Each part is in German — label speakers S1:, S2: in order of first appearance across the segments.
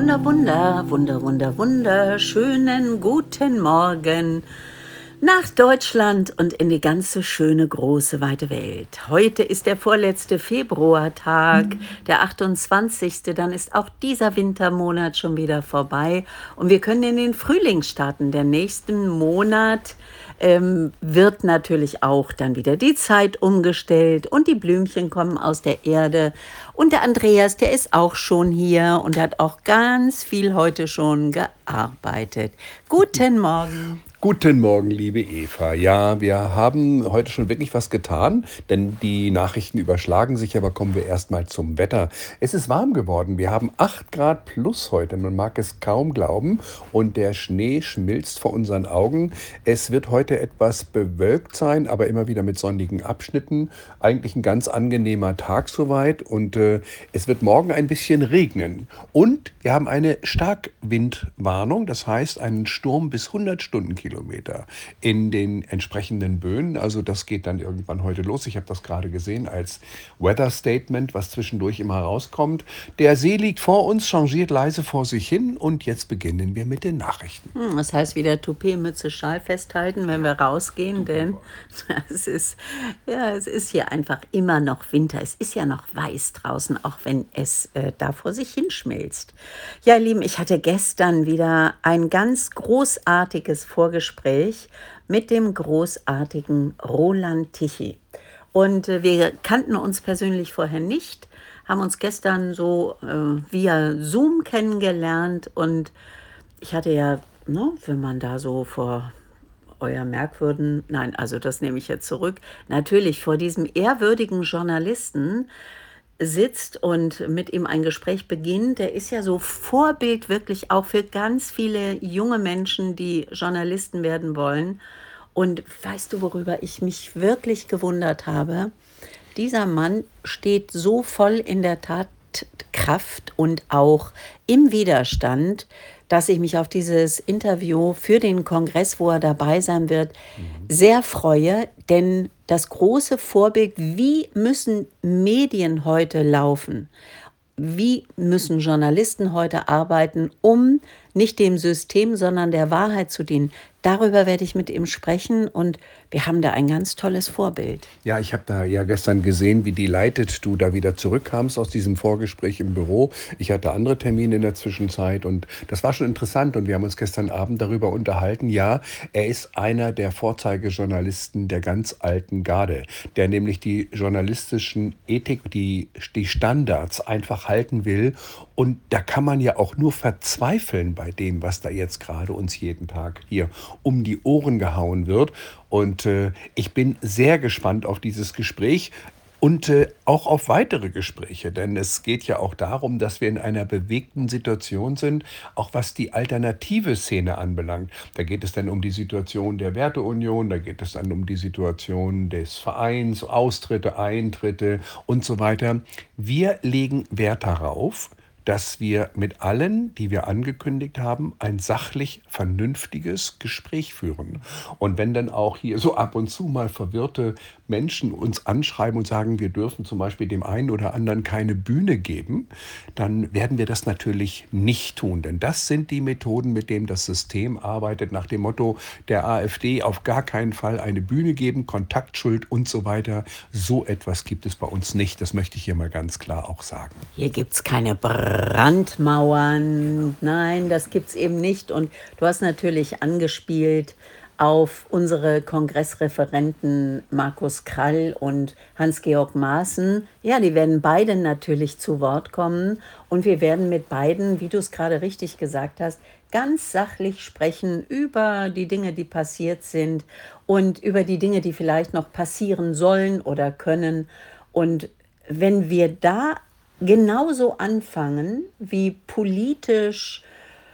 S1: Wunderschönen guten Morgen nach Deutschland und in die ganze schöne, große, weite Welt. Heute ist der vorletzte Februartag, der 28. Dann ist auch dieser Wintermonat schon wieder vorbei und wir können in den Frühling starten. Der nächsten Monat wird natürlich auch dann wieder die Zeit umgestellt und die Blümchen kommen aus der Erde. Und der Andreas, der ist auch schon hier und hat auch ganz viel heute schon gearbeitet. Guten Morgen.
S2: Guten Morgen, liebe Eva. Ja, wir haben heute schon wirklich was getan, denn die Nachrichten überschlagen sich, aber kommen wir erstmal zum Wetter. Es ist warm geworden. Wir haben 8 Grad plus heute. Man mag es kaum glauben. Und der Schnee schmilzt vor unseren Augen. Es wird heute etwas bewölkt sein, aber immer wieder mit sonnigen Abschnitten. Eigentlich ein ganz angenehmer Tag soweit. Und es wird morgen ein bisschen regnen. Und wir haben eine Starkwindwarnung, das heißt einen Sturm bis 100 Stundenkilometer in den entsprechenden Böen. Also das geht dann irgendwann heute los. Ich habe das gerade gesehen als Weather Statement, was zwischendurch immer rauskommt. Der See liegt vor uns, changiert leise vor sich hin und jetzt beginnen wir mit den Nachrichten.
S1: Das heißt wieder Toupet, Mütze, Schal festhalten, wenn wir rausgehen, denn es ist hier einfach immer noch Winter. Es ist ja noch weiß draußen, auch wenn es da vor sich hinschmilzt. Ja, ihr Lieben, ich hatte gestern wieder ein ganz großartiges Vorgespräch mit dem großartigen Roland Tichy. Und wir kannten uns persönlich vorher nicht, haben uns gestern so via Zoom kennengelernt und ich hatte ja, ne, wenn man da so vor euer Merkwürden, nein, also das nehme ich jetzt zurück, natürlich vor diesem ehrwürdigen Journalisten sitzt und mit ihm ein Gespräch beginnt, der ist ja so Vorbild wirklich auch für ganz viele junge Menschen, die Journalisten werden wollen. Und weißt du, worüber ich mich wirklich gewundert habe? Dieser Mann steht so voll in der Tatkraft und auch im Widerstand, dass ich mich auf dieses Interview für den Kongress, wo er dabei sein wird, sehr freue. Denn das große Vorbild, wie müssen Medien heute laufen? Wie müssen Journalisten heute arbeiten, um nicht dem System, sondern der Wahrheit zu dienen? Darüber werde ich mit ihm sprechen und wir haben da ein ganz tolles Vorbild.
S2: Ja, ich habe da ja gestern gesehen, wie delighted du da wieder zurückkamst aus diesem Vorgespräch im Büro. Ich hatte andere Termine in der Zwischenzeit und das war schon interessant und wir haben uns gestern Abend darüber unterhalten. Ja, er ist einer der Vorzeigejournalisten der ganz alten Garde, der nämlich die journalistischen Ethik, die Standards einfach halten will. Und da kann man ja auch nur verzweifeln bei dem, was da jetzt gerade uns jeden Tag hier um die Ohren gehauen wird. Und ich bin sehr gespannt auf dieses Gespräch und auch auf weitere Gespräche, denn es geht ja auch darum, dass wir in einer bewegten Situation sind, auch was die alternative Szene anbelangt. Da geht es dann um die Situation der Werteunion, da geht es dann um die Situation des Vereins, Austritte, Eintritte und so weiter. Wir legen Wert darauf, dass wir mit allen, die wir angekündigt haben, ein sachlich vernünftiges Gespräch führen. Und wenn dann auch hier so ab und zu mal verwirrte Menschen uns anschreiben und sagen, wir dürfen zum Beispiel dem einen oder anderen keine Bühne geben, dann werden wir das natürlich nicht tun. Denn das sind die Methoden, mit denen das System arbeitet, nach dem Motto der AfD auf gar keinen Fall eine Bühne geben, Kontaktschuld und so weiter. So etwas gibt es bei uns nicht. Das möchte ich hier mal ganz klar auch sagen.
S1: Hier gibt es keine Brandmauern. Nein, das gibt es eben nicht. Und du hast natürlich angespielt auf unsere Kongressreferenten Markus Krall und Hans-Georg Maaßen. Ja, die werden beide natürlich zu Wort kommen. Und wir werden mit beiden, wie du es gerade richtig gesagt hast, ganz sachlich sprechen über die Dinge, die passiert sind und über die Dinge, die vielleicht noch passieren sollen oder können. Und wenn wir da genauso anfangen wie politisch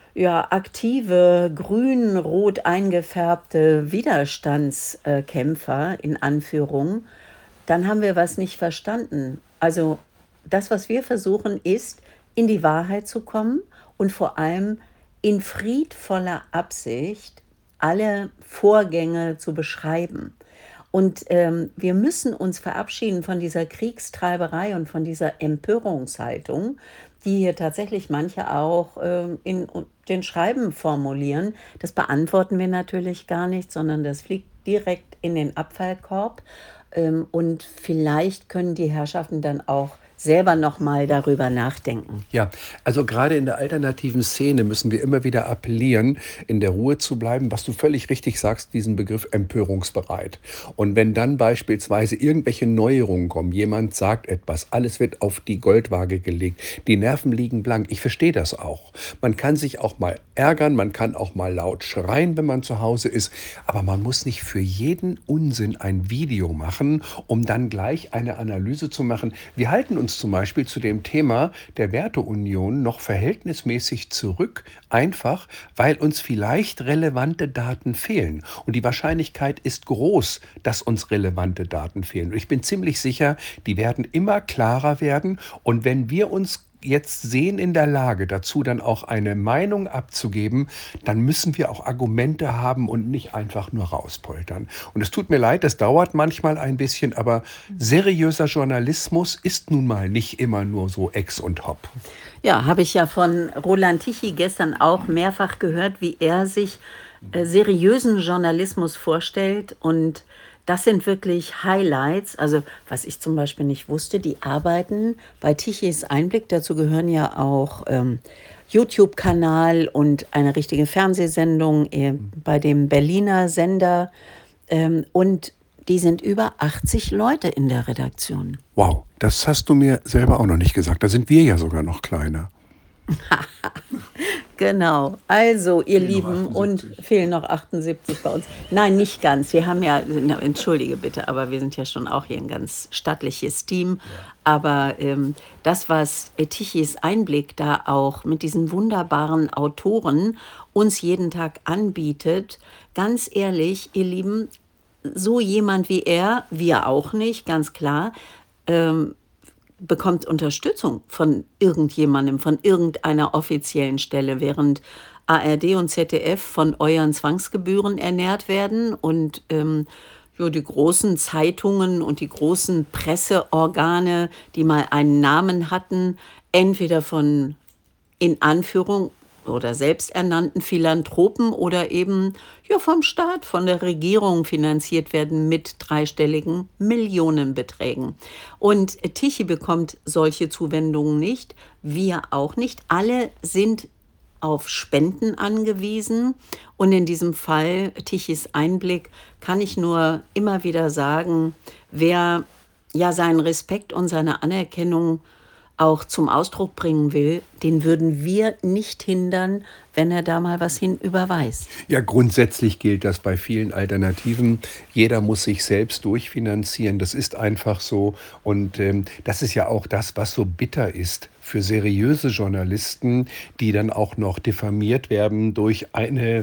S1: aktive, grün-rot eingefärbte Widerstandskämpfer in Anführung, dann haben wir was nicht verstanden. Also das, was wir versuchen, ist, in die Wahrheit zu kommen und vor allem in friedvoller Absicht alle Vorgänge zu beschreiben. Und wir müssen uns verabschieden von dieser Kriegstreiberei und von dieser Empörungshaltung, die hier tatsächlich manche auch in den Schreiben formulieren. Das beantworten wir natürlich gar nicht, sondern das fliegt direkt in den Abfallkorb. Und vielleicht können die Herrschaften dann auch selber noch mal darüber nachdenken.
S2: Ja, also gerade in der alternativen Szene müssen wir immer wieder appellieren, in der Ruhe zu bleiben, was du völlig richtig sagst, diesen Begriff empörungsbereit. Und wenn dann beispielsweise irgendwelche Neuerungen kommen, jemand sagt etwas, alles wird auf die Goldwaage gelegt, die Nerven liegen blank, ich verstehe das auch. Man kann sich auch mal ärgern, man kann auch mal laut schreien, wenn man zu Hause ist, aber man muss nicht für jeden Unsinn ein Video machen, um dann gleich eine Analyse zu machen. Wir halten uns zum Beispiel zu dem Thema der Werteunion noch verhältnismäßig zurück, einfach weil uns vielleicht relevante Daten fehlen. Und die Wahrscheinlichkeit ist groß, dass uns relevante Daten fehlen. Und ich bin ziemlich sicher, die werden immer klarer werden. Und wenn wir uns jetzt sehen in der Lage, dazu dann auch eine Meinung abzugeben, dann müssen wir auch Argumente haben und nicht einfach nur rauspoltern. Und es tut mir leid, das dauert manchmal ein bisschen, aber seriöser Journalismus ist nun mal nicht immer nur so Ex und Hop.
S1: Ja, habe ich ja von Roland Tichy gestern auch mehrfach gehört, wie er sich seriösen Journalismus vorstellt. Und das sind wirklich Highlights. Also was ich zum Beispiel nicht wusste, die arbeiten bei Tichys Einblick. Dazu gehören ja auch YouTube-Kanal und eine richtige Fernsehsendung bei dem Berliner Sender. Und die sind über 80 Leute in der Redaktion.
S2: Wow, das hast du mir selber auch noch nicht gesagt. Da sind wir ja sogar noch kleiner.
S1: Genau. Also, ihr
S2: Fehlen noch
S1: Lieben, und
S2: 78.
S1: fehlen noch 78 bei uns. Nein, nicht ganz. Wir haben ja, entschuldige bitte, aber wir sind ja schon auch hier ein ganz stattliches Team. Aber das, was Tichys Einblick da auch mit diesen wunderbaren Autoren uns jeden Tag anbietet, ganz ehrlich, ihr Lieben, so jemand wie er, wir auch nicht, ganz klar, ähm, bekommt Unterstützung von irgendjemandem, von irgendeiner offiziellen Stelle, während ARD und ZDF von euren Zwangsgebühren ernährt werden und ja, die großen Zeitungen und die großen Presseorgane, die mal einen Namen hatten, entweder von in Anführung oder selbsternannten Philanthropen oder eben ja, vom Staat, von der Regierung finanziert werden mit dreistelligen Millionenbeträgen. Und Tichy bekommt solche Zuwendungen nicht, wir auch nicht. Alle sind auf Spenden angewiesen. Und in diesem Fall, Tichys Einblick, kann ich nur immer wieder sagen, wer ja seinen Respekt und seine Anerkennung auch zum Ausdruck bringen will, den würden wir nicht hindern, wenn er da mal was hinüberweist.
S2: Ja, grundsätzlich gilt das bei vielen Alternativen. Jeder muss sich selbst durchfinanzieren. Das ist einfach so. Und das ist ja auch das, was so bitter ist für seriöse Journalisten, die dann auch noch diffamiert werden durch eine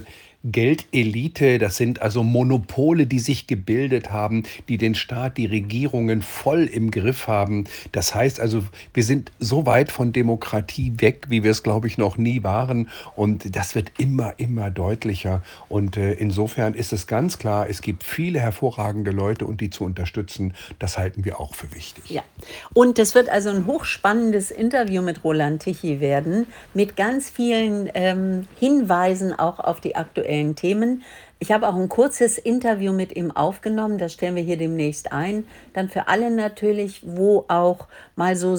S2: Geldelite, das sind also Monopole, die sich gebildet haben, die den Staat, die Regierungen voll im Griff haben. Das heißt also, wir sind so weit von Demokratie weg, wie wir es, glaube ich, noch nie waren. Und das wird immer, immer deutlicher. Und insofern ist es ganz klar, es gibt viele hervorragende Leute und die zu unterstützen, das halten wir auch für wichtig.
S1: Ja, und es wird also ein hochspannendes Interview mit Roland Tichy werden, mit ganz vielen Hinweisen auch auf die aktuellen Themen. Ich habe auch ein kurzes Interview mit ihm aufgenommen, das stellen wir hier demnächst ein. Dann für alle natürlich, wo auch mal so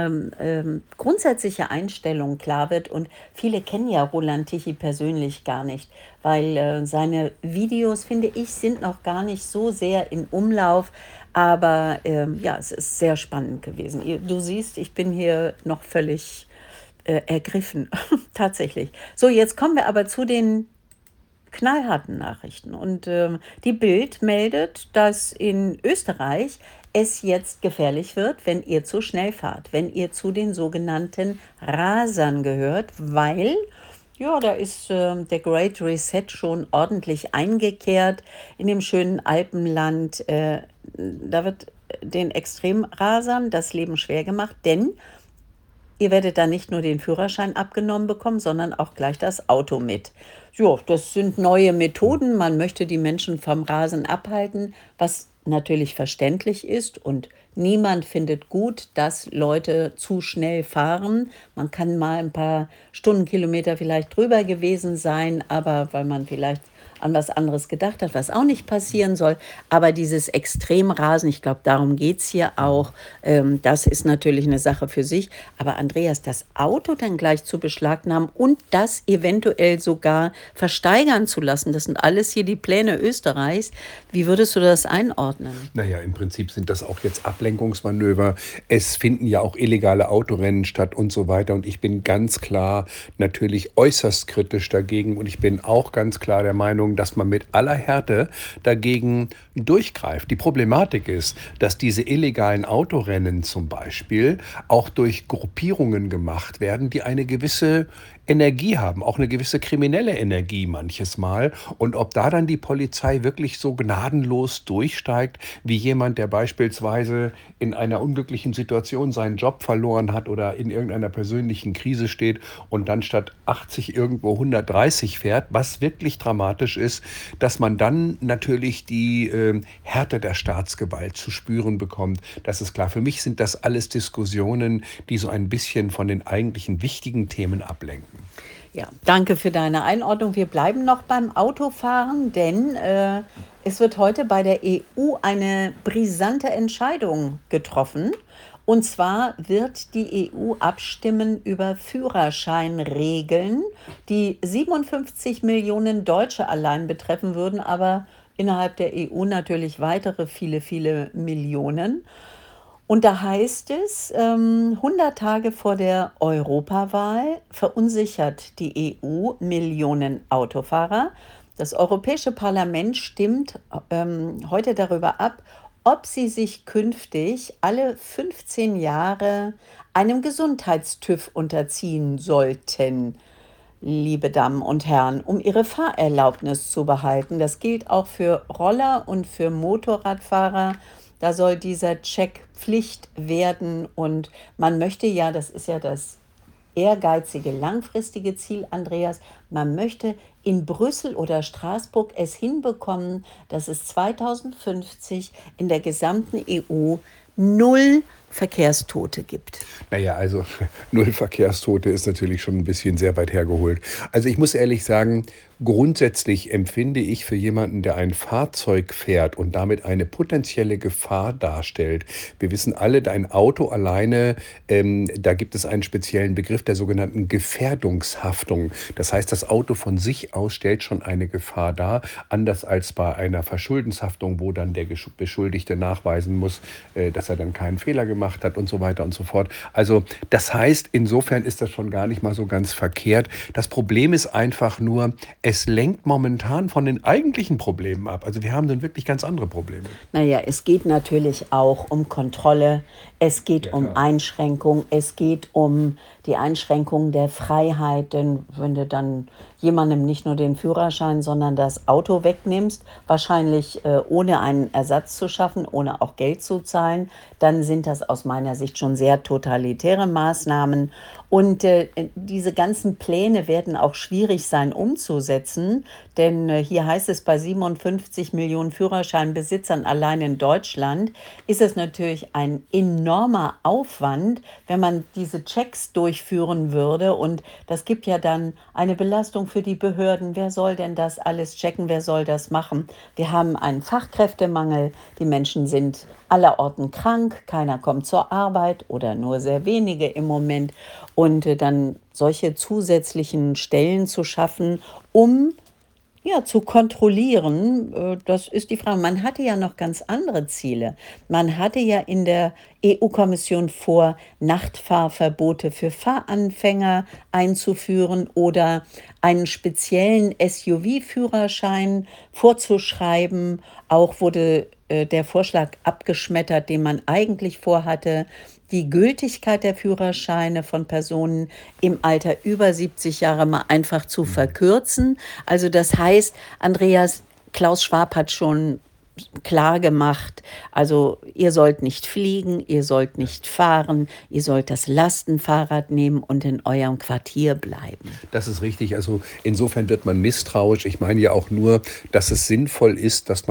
S1: seine grundsätzliche Einstellung klar wird. Und viele kennen ja Roland Tichy persönlich gar nicht, weil seine Videos, finde ich, sind noch gar nicht so sehr in Umlauf. Aber ja, es ist sehr spannend gewesen. Du siehst, ich bin hier noch völlig ergriffen, tatsächlich. So, jetzt kommen wir aber zu den knallharten Nachrichten. Und die Bild meldet, dass in Österreich es jetzt gefährlich wird, wenn ihr zu schnell fahrt, wenn ihr zu den sogenannten Rasern gehört, weil ja, da ist der Great Reset schon ordentlich eingekehrt in dem schönen Alpenland. Da wird den Extremrasern das Leben schwer gemacht, denn ihr werdet da nicht nur den Führerschein abgenommen bekommen, sondern auch gleich das Auto mit. Ja, das sind neue Methoden. Man möchte die Menschen vom Rasen abhalten, was natürlich verständlich ist und niemand findet gut, dass Leute zu schnell fahren. Man kann mal ein paar Stundenkilometer vielleicht drüber gewesen sein, aber weil man vielleicht an was anderes gedacht hat, was auch nicht passieren soll. Aber dieses Extremrasen, ich glaube, darum geht's hier auch, das ist natürlich eine Sache für sich. Aber Andreas, das Auto dann gleich zu beschlagnahmen und das eventuell sogar versteigern zu lassen, das sind alles hier die Pläne Österreichs. Wie würdest du das einordnen?
S2: Naja, im Prinzip sind das auch jetzt Ablenkungsmanöver. Es finden ja auch illegale Autorennen statt und so weiter. Und ich bin ganz klar natürlich äußerst kritisch dagegen. Und ich bin auch ganz klar der Meinung, dass man mit aller Härte dagegen durchgreift. Die Problematik ist, dass diese illegalen Autorennen zum Beispiel auch durch Gruppierungen gemacht werden, die eine gewisse Energie haben, auch eine gewisse kriminelle Energie manches Mal. Und ob da dann die Polizei wirklich so gnadenlos durchsteigt, wie jemand, der beispielsweise in einer unglücklichen Situation seinen Job verloren hat oder in irgendeiner persönlichen Krise steht und dann statt 80 irgendwo 130 fährt, was wirklich dramatisch ist, dass man dann natürlich die Härte der Staatsgewalt zu spüren bekommt. Das ist klar. Für mich sind das alles Diskussionen, die so ein bisschen von den eigentlichen wichtigen Themen ablenken.
S1: Ja, danke für deine Einordnung. Wir bleiben noch beim Autofahren, denn es wird heute bei der EU eine brisante Entscheidung getroffen. Und zwar wird die EU abstimmen über Führerscheinregeln, die 57 Millionen Deutsche allein betreffen würden, aber innerhalb der EU natürlich weitere viele, viele Millionen. Und da heißt es, 100 Tage vor der Europawahl verunsichert die EU Millionen Autofahrer. Das Europäische Parlament stimmt heute darüber ab, ob sie sich künftig alle 15 Jahre einem Gesundheitstüv unterziehen sollten, liebe Damen und Herren, um ihre Fahrerlaubnis zu behalten. Das gilt auch für Roller und für Motorradfahrer. Da soll dieser Check Pflicht werden und man möchte ja, das ist ja das ehrgeizige, langfristige Ziel, Andreas, man möchte in Brüssel oder Straßburg es hinbekommen, dass es 2050 in der gesamten EU null Verkehrstote gibt.
S2: Naja, also null Verkehrstote ist natürlich schon ein bisschen sehr weit hergeholt. Also ich muss ehrlich sagen, grundsätzlich empfinde ich für jemanden, der ein Fahrzeug fährt und damit eine potenzielle Gefahr darstellt. Wir wissen alle, ein Auto alleine, da gibt es einen speziellen Begriff der sogenannten Gefährdungshaftung. Das heißt, das Auto von sich aus stellt schon eine Gefahr dar, anders als bei einer Verschuldenshaftung, wo dann der Beschuldigte nachweisen muss, dass er dann keinen Fehler gemacht hat und so weiter und so fort. Also das heißt, insofern ist das schon gar nicht mal so ganz verkehrt. Das Problem ist einfach nur, es lenkt momentan von den eigentlichen Problemen ab. Also wir haben dann wirklich ganz andere Probleme.
S1: Naja, es geht natürlich auch um Kontrolle, es geht
S2: Ja,
S1: um
S2: klar.
S1: Einschränkung, es geht um die Einschränkung der Freiheit, denn wenn du dann jemandem nicht nur den Führerschein, sondern das Auto wegnimmst, wahrscheinlich ohne einen Ersatz zu schaffen, ohne auch Geld zu zahlen, dann sind das aus meiner Sicht schon sehr totalitäre Maßnahmen. Und diese ganzen Pläne werden auch schwierig sein umzusetzen, denn hier heißt es, bei 57 Millionen Führerscheinbesitzern allein in Deutschland ist es natürlich ein enormer Aufwand, wenn man diese Checks durchführen würde. Und das gibt ja dann eine Belastung für die Behörden. Wer soll denn das alles checken? Wer soll das machen? Wir haben einen Fachkräftemangel. Die Menschen sind allerorten krank. Keiner kommt zur Arbeit oder nur sehr wenige im Moment. Und dann solche zusätzlichen Stellen zu schaffen, um ja, zu kontrollieren, das ist die Frage. Man hatte ja noch ganz andere Ziele. Man hatte ja in der EU-Kommission vor, Nachtfahrverbote für Fahranfänger einzuführen oder einen speziellen SUV-Führerschein vorzuschreiben. Auch wurde der Vorschlag abgeschmettert, den man eigentlich vorhatte, die Gültigkeit der Führerscheine von Personen im Alter über 70 Jahre mal einfach zu verkürzen. Also das heißt, Andreas, Klaus Schwab hat schon klar gemacht, also ihr sollt nicht fliegen, ihr sollt nicht fahren, ihr sollt das Lastenfahrrad nehmen und in eurem Quartier bleiben.
S2: Das ist richtig. Also insofern wird man misstrauisch. Ich meine ja auch nur, dass es sinnvoll ist, dass man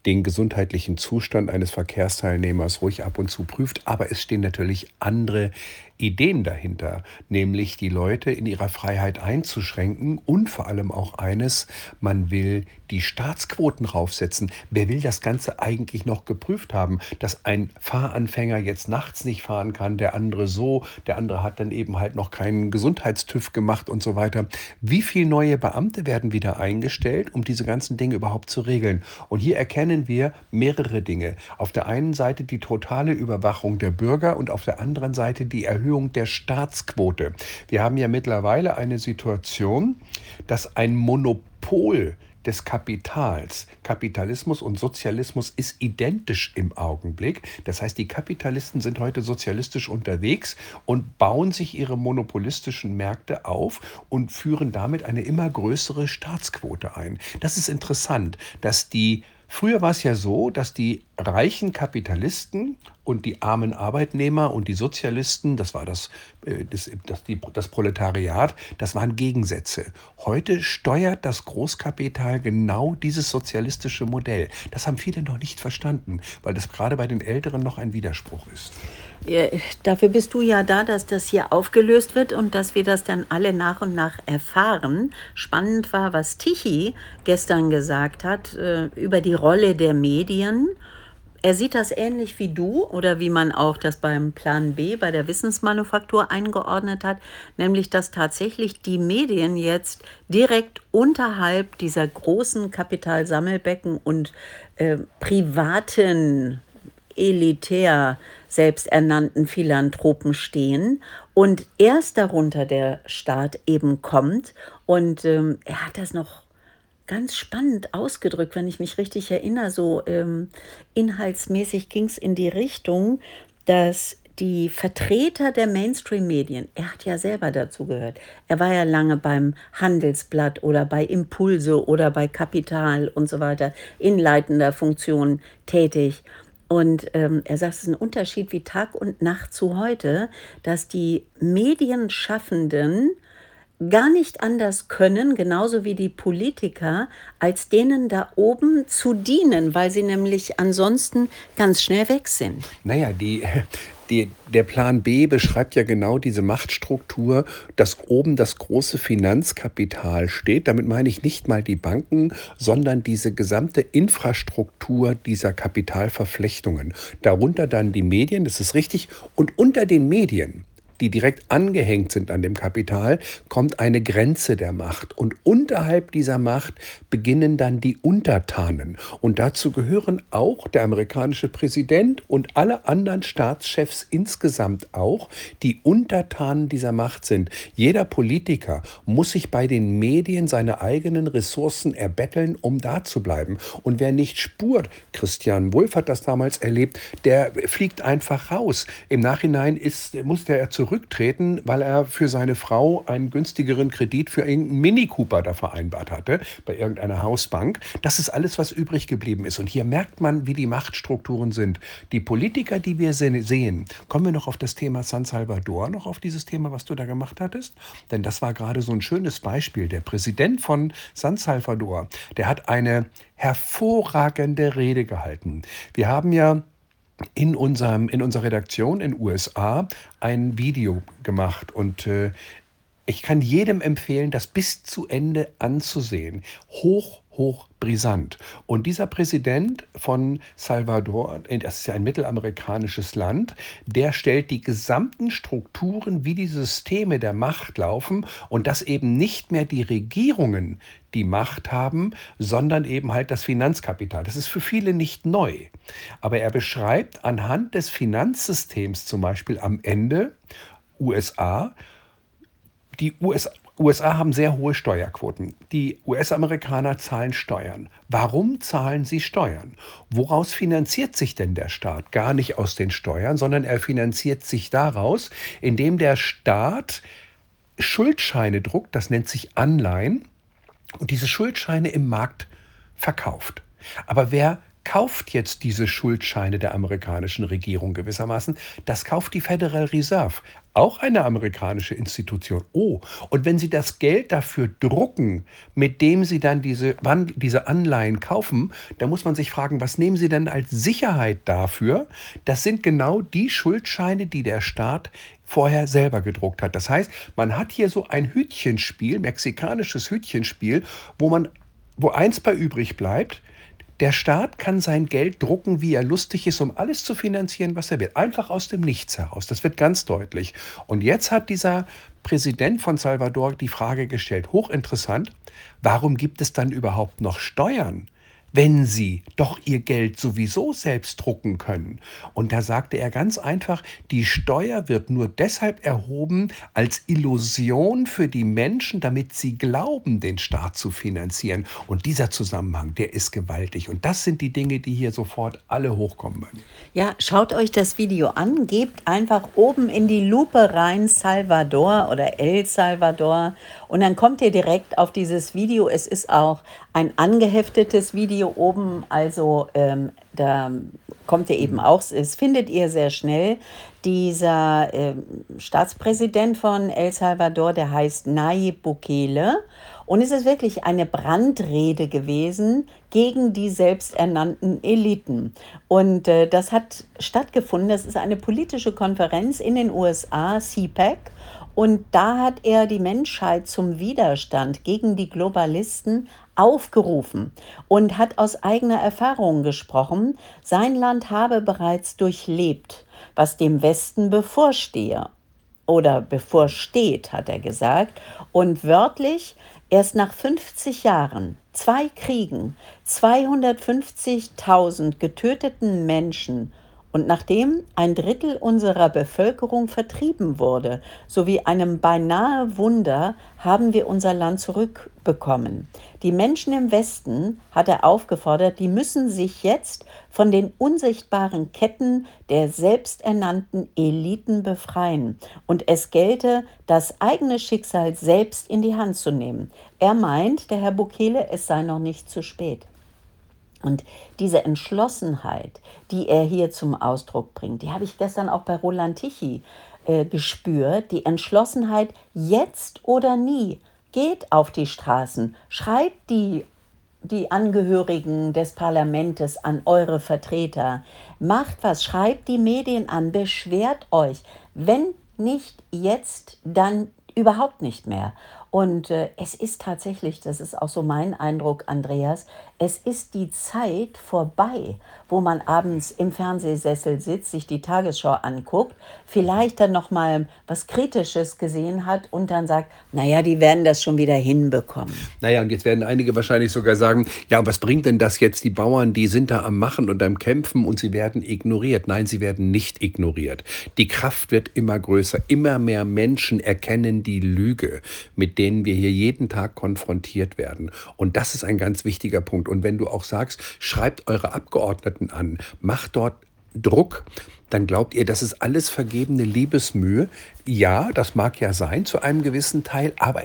S2: den gesundheitlichen Zustand eines Verkehrsteilnehmers ruhig ab und zu prüft. Aber es stehen natürlich andere Ideen dahinter, nämlich die Leute in ihrer Freiheit einzuschränken und vor allem auch eines, man will die Staatsquoten raufsetzen. Wer will das Ganze eigentlich noch geprüft haben, dass ein Fahranfänger jetzt nachts nicht fahren kann, der andere so, der andere hat dann eben halt noch keinen Gesundheitstüv gemacht und so weiter. Wie viele neue Beamte werden wieder eingestellt, um diese ganzen Dinge überhaupt zu regeln? Und hier erkennen wir mehrere Dinge. Auf der einen Seite die totale Überwachung der Bürger und auf der anderen Seite die Erhöhung der Staatsquote. Wir haben ja mittlerweile eine Situation, dass ein Monopol des Kapitals, Kapitalismus und Sozialismus ist identisch im Augenblick. Das heißt, die Kapitalisten sind heute sozialistisch unterwegs und bauen sich ihre monopolistischen Märkte auf und führen damit eine immer größere Staatsquote ein. Das ist interessant, dass früher war es ja so, dass die reichen Kapitalisten und die armen Arbeitnehmer und die Sozialisten, das war das Proletariat, das waren Gegensätze. Heute steuert das Großkapital genau dieses sozialistische Modell. Das haben viele noch nicht verstanden, weil das gerade bei den Älteren noch ein Widerspruch ist.
S1: Ja, dafür bist du ja da, dass das hier aufgelöst wird und dass wir das dann alle nach und nach erfahren. Spannend war, was Tichy gestern gesagt hat über die Rolle der Medien. Er sieht das ähnlich wie du oder wie man auch das beim Plan B, bei der Wissensmanufaktur eingeordnet hat, nämlich dass tatsächlich die Medien jetzt direkt unterhalb dieser großen Kapitalsammelbecken und privaten, elitär selbsternannten Philanthropen stehen und erst darunter der Staat eben kommt. Und er hat das noch ganz spannend ausgedrückt, wenn ich mich richtig erinnere. So inhaltsmäßig ging es in die Richtung, dass die Vertreter der Mainstream-Medien, er hat ja selber dazu gehört, er war ja lange beim Handelsblatt oder bei Impulse oder bei Kapital und so weiter in leitender Funktion tätig. Und er sagt, es ist ein Unterschied wie Tag und Nacht zu heute, dass die Medienschaffenden gar nicht anders können, genauso wie die Politiker, als denen da oben zu dienen, weil sie nämlich ansonsten ganz schnell weg sind.
S2: Naja, der Plan B beschreibt ja genau diese Machtstruktur, dass oben das große Finanzkapital steht. Damit meine ich nicht mal die Banken, sondern diese gesamte Infrastruktur dieser Kapitalverflechtungen. Darunter dann die Medien, das ist richtig. Und unter den Medien, die direkt angehängt sind an dem Kapital, kommt eine Grenze der Macht. Und unterhalb dieser Macht beginnen dann die Untertanen. Und dazu gehören auch der amerikanische Präsident und alle anderen Staatschefs insgesamt auch, die Untertanen dieser Macht sind. Jeder Politiker muss sich bei den Medien seine eigenen Ressourcen erbetteln, um da zu bleiben. Und wer nicht spurt, Christian Wulff hat das damals erlebt, der fliegt einfach raus. Im Nachhinein musste er zurücktreten, weil er für seine Frau einen günstigeren Kredit für irgendeinen Mini Cooper da vereinbart hatte, bei irgendeiner Hausbank. Das ist alles, was übrig geblieben ist. Und hier merkt man, wie die Machtstrukturen sind. Die Politiker, die wir sehen, kommen wir noch auf das Thema San Salvador, noch auf dieses Thema, was du da gemacht hattest? Denn das war gerade so ein schönes Beispiel. Der Präsident von San Salvador, der hat eine hervorragende Rede gehalten. Wir haben ja in unserer Redaktion in den USA ein Video gemacht und ich kann jedem empfehlen, das bis zu Ende anzusehen. Hoch brisant. Und dieser Präsident von Salvador, das ist ja ein mittelamerikanisches Land, der stellt die gesamten Strukturen, wie die Systeme der Macht laufen und dass eben nicht mehr die Regierungen die Macht haben, sondern eben halt das Finanzkapital. Das ist für viele nicht neu. Aber er beschreibt anhand des Finanzsystems zum Beispiel am Ende USA, die USA haben sehr hohe Steuerquoten. Die US-Amerikaner zahlen Steuern. Warum zahlen sie Steuern? Woraus finanziert sich denn der Staat? Gar nicht aus den Steuern, sondern er finanziert sich daraus, indem der Staat Schuldscheine druckt, das nennt sich Anleihen, und diese Schuldscheine im Markt verkauft. Aber wer kauft jetzt diese Schuldscheine der amerikanischen Regierung gewissermaßen? Das kauft die Federal Reserve. Auch eine amerikanische Institution. Oh, und wenn Sie das Geld dafür drucken, mit dem Sie dann diese Anleihen kaufen, dann muss man sich fragen, was nehmen Sie denn als Sicherheit dafür? Das sind genau die Schuldscheine, die der Staat vorher selber gedruckt hat. Das heißt, man hat hier so ein Hütchenspiel, mexikanisches Hütchenspiel, wo eins bei übrig bleibt. Der Staat kann sein Geld drucken, wie er lustig ist, um alles zu finanzieren, was er will. Einfach aus dem Nichts heraus. Das wird ganz deutlich. Und jetzt hat dieser Präsident von Salvador die Frage gestellt, hochinteressant, warum gibt es dann überhaupt noch Steuern, wenn Sie doch Ihr Geld sowieso selbst drucken können? Und da sagte er ganz einfach, die Steuer wird nur deshalb erhoben als Illusion für die Menschen, damit sie glauben, den Staat zu finanzieren. Und dieser Zusammenhang, der ist gewaltig. Und das sind die Dinge, die hier sofort alle hochkommen bei mir.
S1: Ja, schaut euch das Video an, gebt einfach oben in die Lupe rein Salvador oder El Salvador und dann kommt ihr direkt auf dieses Video. Es ist auch ein angeheftetes Video oben, also da kommt ihr eben auch, es findet ihr sehr schnell. Dieser Staatspräsident von El Salvador, der heißt Nayib Bukele. Und es ist wirklich eine Brandrede gewesen gegen die selbsternannten Eliten. Und das hat stattgefunden, das ist eine politische Konferenz in den USA, CPAC. Und da hat er die Menschheit zum Widerstand gegen die Globalisten aufgerufen und hat aus eigener Erfahrung gesprochen. Sein Land habe bereits durchlebt, was dem Westen bevorstehe oder bevorsteht, hat er gesagt. Und wörtlich, erst nach 50 Jahren, 2 Kriegen, 250.000 getöteten Menschen und nachdem ein Drittel unserer Bevölkerung vertrieben wurde, sowie einem beinahe Wunder, haben wir unser Land zurückbekommen. Die Menschen im Westen, hat er aufgefordert, die müssen sich jetzt von den unsichtbaren Ketten der selbsternannten Eliten befreien. Und es gelte, das eigene Schicksal selbst in die Hand zu nehmen. Er meint, der Herr Bukele, es sei noch nicht zu spät. Und diese Entschlossenheit, die er hier zum Ausdruck bringt, die habe ich gestern auch bei Roland Tichy gespürt. Die Entschlossenheit, jetzt oder nie, geht auf die Straßen, schreibt die Angehörigen des Parlaments an eure Vertreter, macht was, schreibt die Medien an, beschwert euch. Wenn nicht jetzt, dann überhaupt nicht mehr. Und es ist tatsächlich, das ist auch so mein Eindruck, Andreas, es ist die Zeit vorbei, wo man abends im Fernsehsessel sitzt, sich die Tagesschau anguckt, vielleicht dann noch mal was Kritisches gesehen hat und dann sagt, naja, die werden das schon wieder hinbekommen.
S2: Naja, und jetzt werden einige wahrscheinlich sogar sagen, ja, was bringt denn das jetzt? Die Bauern, die sind da am Machen und am Kämpfen und sie werden ignoriert. Nein, sie werden nicht ignoriert. Die Kraft wird immer größer. Immer mehr Menschen erkennen die Lüge, mit denen wir hier jeden Tag konfrontiert werden. Und das ist ein ganz wichtiger Punkt. Und wenn du auch sagst, schreibt eure Abgeordneten an, macht dort Druck, dann glaubt ihr, das ist alles vergebene Liebesmühe. Ja, das mag ja sein zu einem gewissen Teil, aber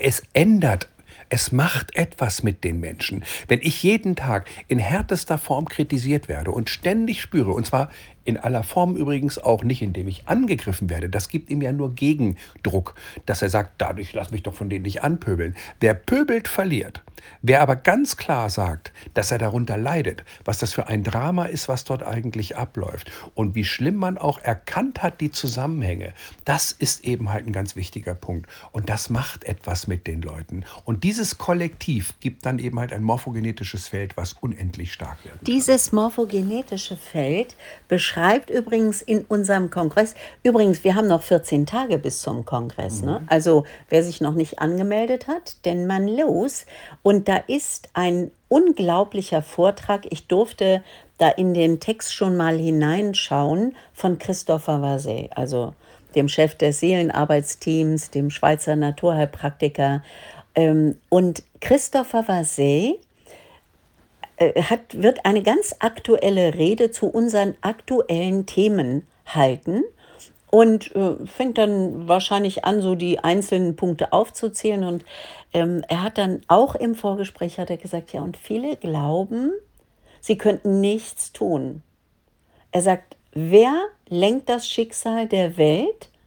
S2: es macht etwas mit den Menschen. Wenn ich jeden Tag in härtester Form kritisiert werde und ständig spüre, und zwar in aller Form übrigens auch nicht, indem ich angegriffen werde, das gibt ihm ja nur Gegendruck, dass er sagt, dadurch lass mich doch von denen nicht anpöbeln. Wer pöbelt, verliert. Wer aber ganz klar sagt, dass er darunter leidet, was das für ein Drama ist, was dort eigentlich abläuft und wie schlimm man auch erkannt hat, die Zusammenhänge, das ist eben halt ein ganz wichtiger Punkt. Und das macht etwas mit den Leuten. Und dieses Kollektiv gibt dann eben halt ein morphogenetisches Feld, was unendlich stark wird.
S1: Dieses morphogenetische Feld beschreibt übrigens in unserem Kongress, übrigens, wir haben noch 14 Tage bis zum Kongress, ne? Also wer sich noch nicht angemeldet hat, denn man los. Und da ist ein unglaublicher Vortrag. Ich durfte da in den Text schon mal hineinschauen von Christopher Vasey, also dem Chef des Seelenarbeitsteams, dem Schweizer Naturheilpraktiker. Und Christopher Vasey wird eine ganz aktuelle Rede zu unseren aktuellen Themen halten und fängt dann wahrscheinlich an, so die einzelnen Punkte aufzuzählen. Und er hat dann auch im Vorgespräch hat er gesagt, ja, und viele glauben, sie könnten nichts tun. Er sagt, wer lenkt das Schicksal der Welt?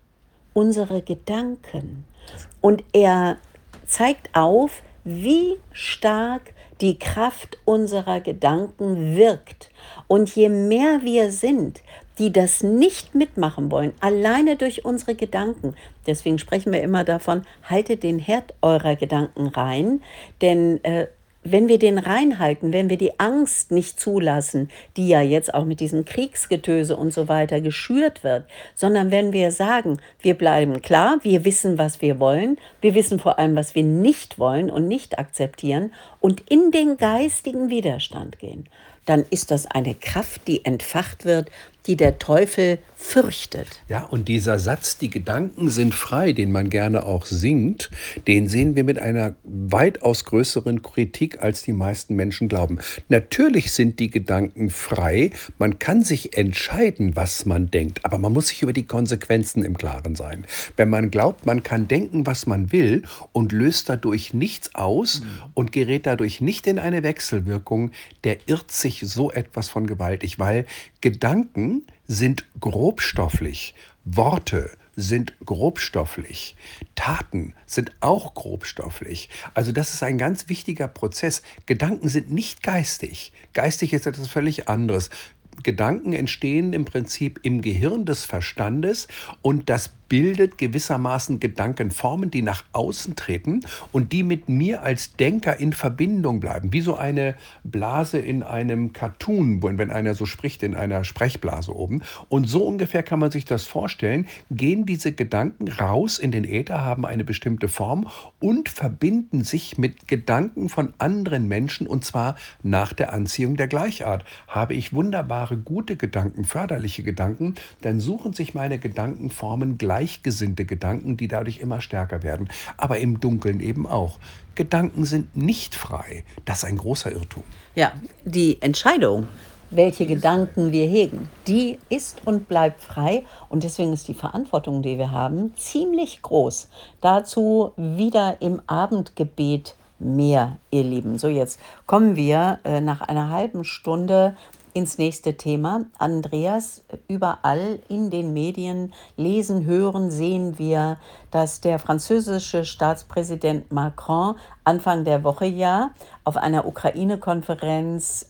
S1: unsere Gedanken. Und er zeigt auf, wie stark die Kraft unserer Gedanken wirkt. Und je mehr wir sind, die das nicht mitmachen wollen, alleine durch unsere Gedanken, deswegen sprechen wir immer davon, haltet den Herd eurer Gedanken rein, denn wenn wir den reinhalten, wenn wir die Angst nicht zulassen, die ja jetzt auch mit diesem Kriegsgetöse und so weiter geschürt wird, sondern wenn wir sagen, wir bleiben klar, wir wissen, was wir wollen, wir wissen vor allem, was wir nicht wollen und nicht akzeptieren und in den geistigen Widerstand gehen, dann ist das eine Kraft, die entfacht wird, die der Teufel fürchtet.
S2: Ja, und dieser Satz, die Gedanken sind frei, den man gerne auch singt, den sehen wir mit einer weitaus größeren Kritik, als die meisten Menschen glauben. Natürlich sind die Gedanken frei, man kann sich entscheiden, was man denkt, aber man muss sich über die Konsequenzen im Klaren sein. Wenn man glaubt, man kann denken, was man will und löst dadurch nichts aus und gerät dadurch nicht in eine Wechselwirkung, der irrt sich so etwas von gewaltig, weil Gedanken sind grobstofflich, Worte sind grobstofflich, Taten sind auch grobstofflich. Also das ist ein ganz wichtiger Prozess. Gedanken sind nicht geistig. Geistig ist etwas völlig anderes. Gedanken entstehen im Prinzip im Gehirn des Verstandes und das bildet gewissermaßen Gedankenformen, die nach außen treten und die mit mir als Denker in Verbindung bleiben. Wie so eine Blase in einem Cartoon, wenn einer so spricht in einer Sprechblase oben. Und so ungefähr kann man sich das vorstellen, gehen diese Gedanken raus in den Äther, haben eine bestimmte Form und verbinden sich mit Gedanken von anderen Menschen und zwar nach der Anziehung der Gleichart. Habe ich wunderbare, gute Gedanken, förderliche Gedanken, dann suchen sich meine Gedankenformen gleichgesinnte Gedanken, die dadurch immer stärker werden. Aber im Dunkeln eben auch. Gedanken sind nicht frei. Das ist ein großer Irrtum.
S1: Ja, die Entscheidung, welche Gedanken wir hegen, die ist und bleibt frei. Und deswegen ist die Verantwortung, die wir haben, ziemlich groß. Dazu wieder im Abendgebet mehr, ihr Lieben. So, jetzt kommen wir nach einer halben Stunde ins nächste Thema. Andreas, überall in den Medien lesen, hören, sehen wir, dass der französische Staatspräsident Macron Anfang der Woche ja auf einer Ukraine-Konferenz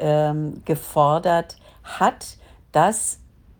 S1: gefordert hat, dass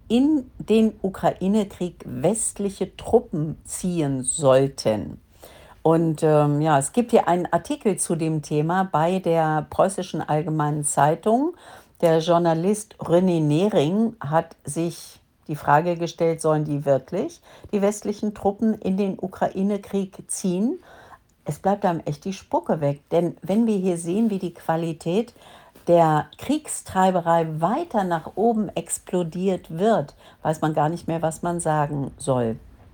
S1: in den Ukraine-Krieg westliche Truppen ziehen sollten. Und ja, es gibt hier einen Artikel zu dem Thema bei der Preußischen Allgemeinen Zeitung. Der Journalist René Nehring hat sich die Frage gestellt, sollen die wirklich die westlichen Truppen in den Ukraine-Krieg ziehen? Es bleibt einem echt die Spucke weg, denn wenn wir hier sehen, wie die Qualität der Kriegstreiberei weiter nach oben explodiert wird, weiß man gar nicht mehr, was man sagen soll.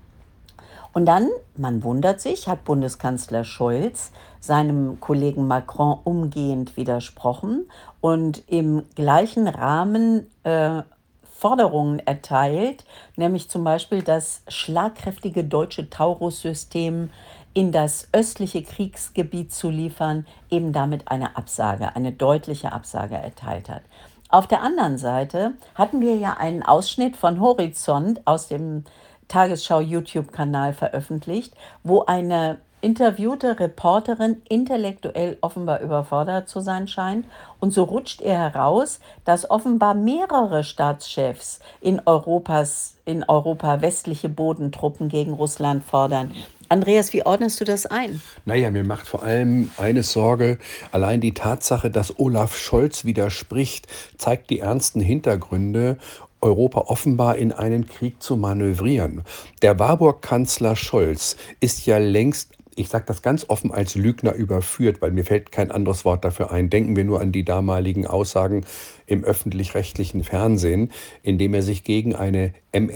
S1: Und dann, man wundert sich, hat Bundeskanzler Scholz seinem Kollegen Macron umgehend widersprochen und im gleichen Rahmen Forderungen erteilt, nämlich zum Beispiel das schlagkräftige deutsche Taurus-System in das östliche Kriegsgebiet zu liefern, eben damit eine Absage, eine deutliche Absage erteilt hat. Auf der anderen Seite hatten wir ja einen Ausschnitt von Horizont aus dem Tagesschau-YouTube-Kanal veröffentlicht, wo eine interviewte Reporterin intellektuell offenbar überfordert zu sein scheint. Und so rutscht ihr heraus, dass offenbar mehrere Staatschefs in Europa westliche Bodentruppen gegen Russland fordern. Andreas, wie ordnest du das ein?
S2: Naja, mir macht vor allem eine Sorge, allein die Tatsache, dass Olaf Scholz widerspricht, zeigt die ernsten Hintergründe, Europa offenbar in einen Krieg zu manövrieren. Der Warburg-Kanzler Scholz ist ja längst, ich sage das ganz offen, als Lügner überführt, weil mir fällt kein anderes Wort dafür ein. Denken wir nur an die damaligen Aussagen im öffentlich-rechtlichen Fernsehen, in dem er sich gegen eine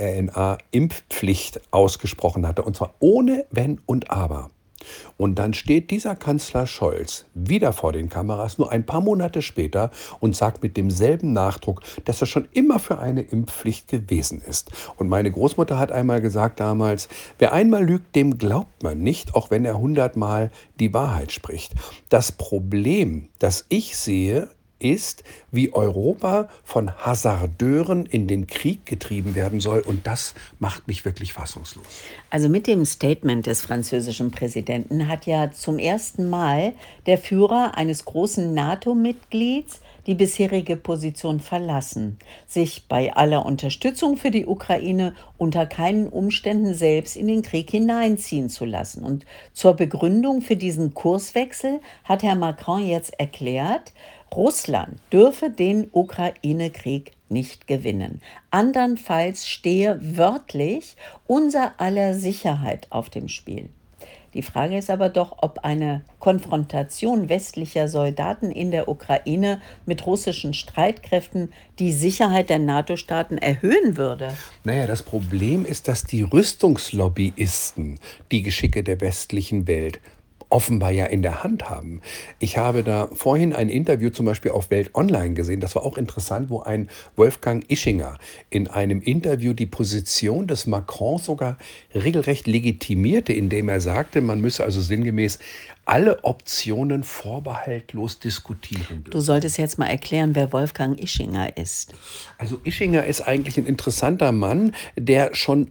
S2: mRNA-Impfpflicht ausgesprochen hatte, und zwar ohne Wenn und Aber. Und dann steht dieser Kanzler Scholz wieder vor den Kameras, nur ein paar Monate später, und sagt mit demselben Nachdruck, dass er schon immer für eine Impfpflicht gewesen ist. Und meine Großmutter hat einmal gesagt damals, wer einmal lügt, dem glaubt man nicht, auch wenn er 100-mal die Wahrheit spricht. Das Problem, das ich sehe, ist, wie Europa von Hasardeuren in den Krieg getrieben werden soll. Und das macht mich wirklich fassungslos.
S1: Also mit dem Statement des französischen Präsidenten hat ja zum ersten Mal der Führer eines großen NATO-Mitglieds die bisherige Position verlassen, sich bei aller Unterstützung für die Ukraine unter keinen Umständen selbst in den Krieg hineinziehen zu lassen. Und zur Begründung für diesen Kurswechsel hat Herr Macron jetzt erklärt, Russland dürfe den Ukraine-Krieg nicht gewinnen. Andernfalls stehe wörtlich unser aller Sicherheit auf dem Spiel. Die Frage ist aber doch, ob eine Konfrontation westlicher Soldaten in der Ukraine mit russischen Streitkräften die Sicherheit der NATO-Staaten erhöhen würde.
S2: Naja, das Problem ist, dass die Rüstungslobbyisten die Geschicke der westlichen Welt offenbar ja in der Hand haben. Ich habe da vorhin ein Interview zum Beispiel auf Welt Online gesehen, das war auch interessant, wo ein Wolfgang Ischinger in einem Interview die Position des Macron sogar regelrecht legitimierte, indem er sagte, man müsse also sinngemäß alle Optionen vorbehaltlos diskutieren
S1: Du
S2: dürfen.
S1: solltest jetzt mal erklären, wer Wolfgang Ischinger ist.
S2: Also Ischinger ist eigentlich ein interessanter Mann, der schon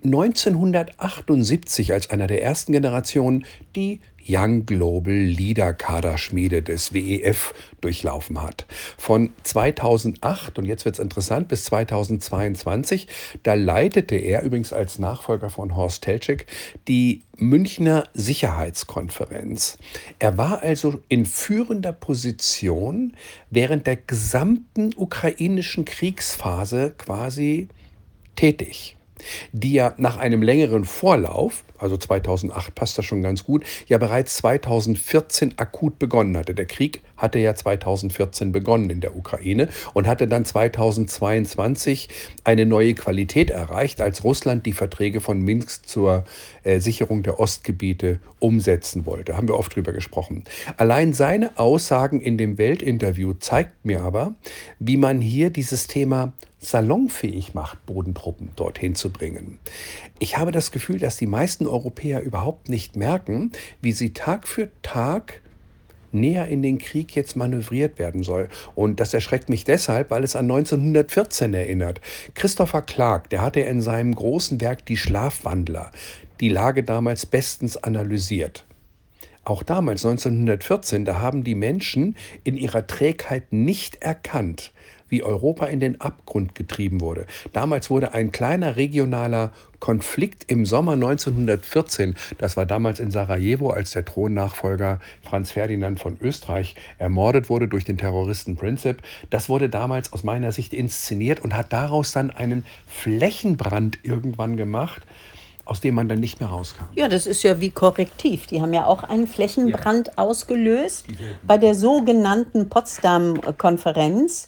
S2: 1978 als einer der ersten Generationen die Young Global Leader Kaderschmiede des WEF durchlaufen hat. Von 2008, und jetzt wird es interessant, bis 2022, da leitete er übrigens als Nachfolger von Horst Teltschik die Münchner Sicherheitskonferenz. Er war also in führender Position während der gesamten ukrainischen Kriegsphase quasi tätig, die ja nach einem längeren Vorlauf, also 2008 passt das schon ganz gut, ja bereits 2014 akut begonnen hatte. Der Krieg hatte ja 2014 begonnen in der Ukraine und hatte dann 2022 eine neue Qualität erreicht, als Russland die Verträge von Minsk zur Sicherung der Ostgebiete umsetzen wollte. Haben wir oft drüber gesprochen. Allein seine Aussagen in dem Weltinterview zeigt mir aber, wie man hier dieses Thema salonfähig macht, Bodentruppen dorthin zu bringen. Ich habe das Gefühl, dass die meisten Europäer überhaupt nicht merken, wie sie Tag für Tag näher in den Krieg jetzt manövriert werden soll. Und das erschreckt mich deshalb, weil es an 1914 erinnert. Christopher Clark, der hatte in seinem großen Werk Die Schlafwandler die Lage damals bestens analysiert. Auch damals, 1914, da haben die Menschen in ihrer Trägheit nicht erkannt, wie Europa in den Abgrund getrieben wurde. Damals wurde ein kleiner regionaler Konflikt im Sommer 1914, das war damals in Sarajevo, als der Thronnachfolger Franz Ferdinand von Österreich ermordet wurde durch den Terroristen Princip. Das wurde damals aus meiner Sicht inszeniert und hat daraus dann einen Flächenbrand irgendwann gemacht, aus dem man dann nicht mehr rauskam.
S1: Ja, das ist ja wie Korrektiv. Die haben ja auch einen Flächenbrand ausgelöst bei der sogenannten Potsdam-Konferenz.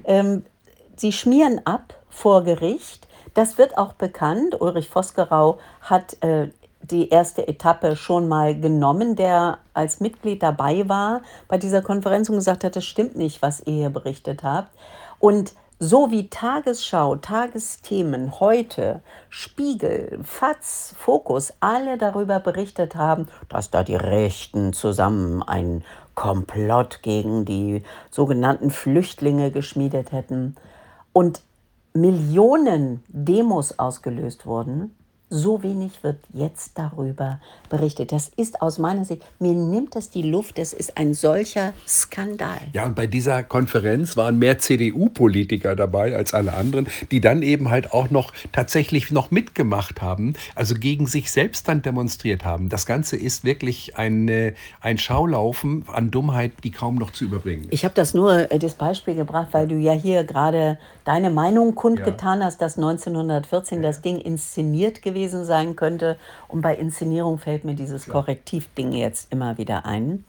S1: Sie schmieren ab vor Gericht. Das wird auch bekannt. Ulrich Vosgerau hat die erste Etappe schon mal genommen, der als Mitglied dabei war bei dieser Konferenz und gesagt hat, das stimmt nicht, was ihr hier berichtet habt. Und so wie Tagesschau, Tagesthemen heute, Spiegel, FAZ, Fokus, alle darüber berichtet haben, dass da die Rechten zusammen einen Komplott gegen die sogenannten Flüchtlinge geschmiedet hätten und Millionen Demos ausgelöst wurden, so wenig wird jetzt darüber berichtet. Das ist aus meiner Sicht, mir nimmt das die Luft, das ist ein solcher Skandal.
S2: Ja, und bei dieser Konferenz waren mehr CDU-Politiker dabei als alle anderen, die dann eben halt auch noch tatsächlich noch mitgemacht haben, also gegen sich selbst dann demonstriert haben. Das Ganze ist wirklich ein Schaulaufen an Dummheit, die kaum noch zu überbringen ist.
S1: Ich habe das nur das Beispiel gebracht, weil du ja hier gerade deine Meinung kundgetan hast, dass 1914 das Ding inszeniert gewesen sein könnte. Und bei Inszenierung fällt mir dieses Korrektivding jetzt immer wieder ein.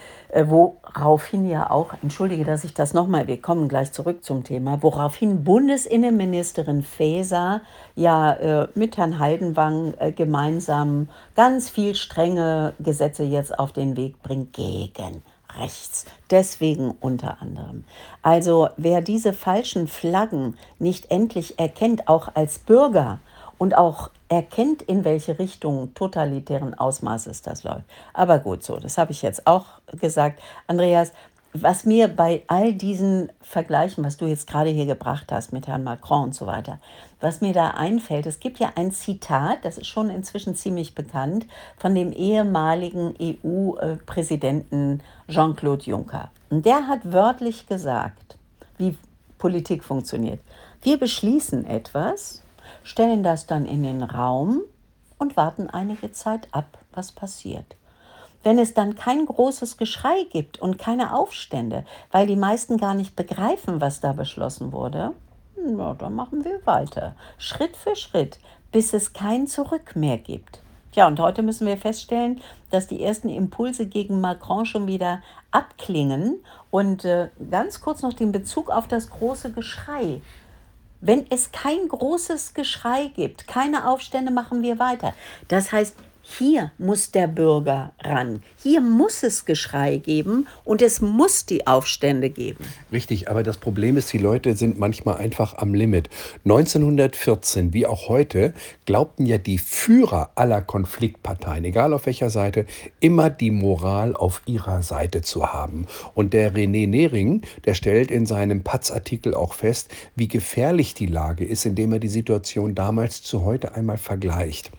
S1: Woraufhin ja auch, entschuldige, dass ich das nochmal, wir kommen gleich zurück zum Thema, woraufhin Bundesinnenministerin Faeser ja mit Herrn Haldenwang gemeinsam ganz viel strenge Gesetze jetzt auf den Weg bringt gegen rechts. Deswegen unter anderem. Also wer diese falschen Flaggen nicht endlich erkennt, auch als Bürger, und auch erkennt, in welche Richtung totalitären Ausmaßes das läuft. Aber gut, so, das habe ich jetzt auch gesagt. Andreas, Was mir bei all diesen Vergleichen, was du jetzt gerade hier gebracht hast mit Herrn Macron und so weiter, was mir da einfällt, es gibt ja ein Zitat, das ist schon inzwischen ziemlich bekannt, von dem ehemaligen EU-Präsidenten Jean-Claude Juncker. Und der hat wörtlich gesagt, wie Politik funktioniert. Wir beschließen etwas, stellen das dann in den Raum und warten einige Zeit ab, was passiert. Wenn es dann kein großes Geschrei gibt und keine Aufstände, weil die meisten gar nicht begreifen, was da beschlossen wurde, na, dann machen wir weiter, Schritt für Schritt, bis es kein Zurück mehr gibt. Ja, und heute müssen wir feststellen, dass die ersten Impulse gegen Macron schon wieder abklingen. Und ganz kurz noch den Bezug auf das große Geschrei. Wenn es kein großes Geschrei gibt, keine Aufstände, machen wir weiter. Das heißt, hier muss der Bürger ran. Hier muss es Geschrei geben und es muss die Aufstände geben.
S2: Richtig, aber das Problem ist, die Leute sind manchmal einfach am Limit. 1914, wie auch heute, glaubten ja die Führer aller Konfliktparteien, egal auf welcher Seite, immer die Moral auf ihrer Seite zu haben. Und der René Nering, der stellt in seinem Paz-Artikel auch fest, wie gefährlich die Lage ist, indem er die Situation damals zu heute einmal vergleicht.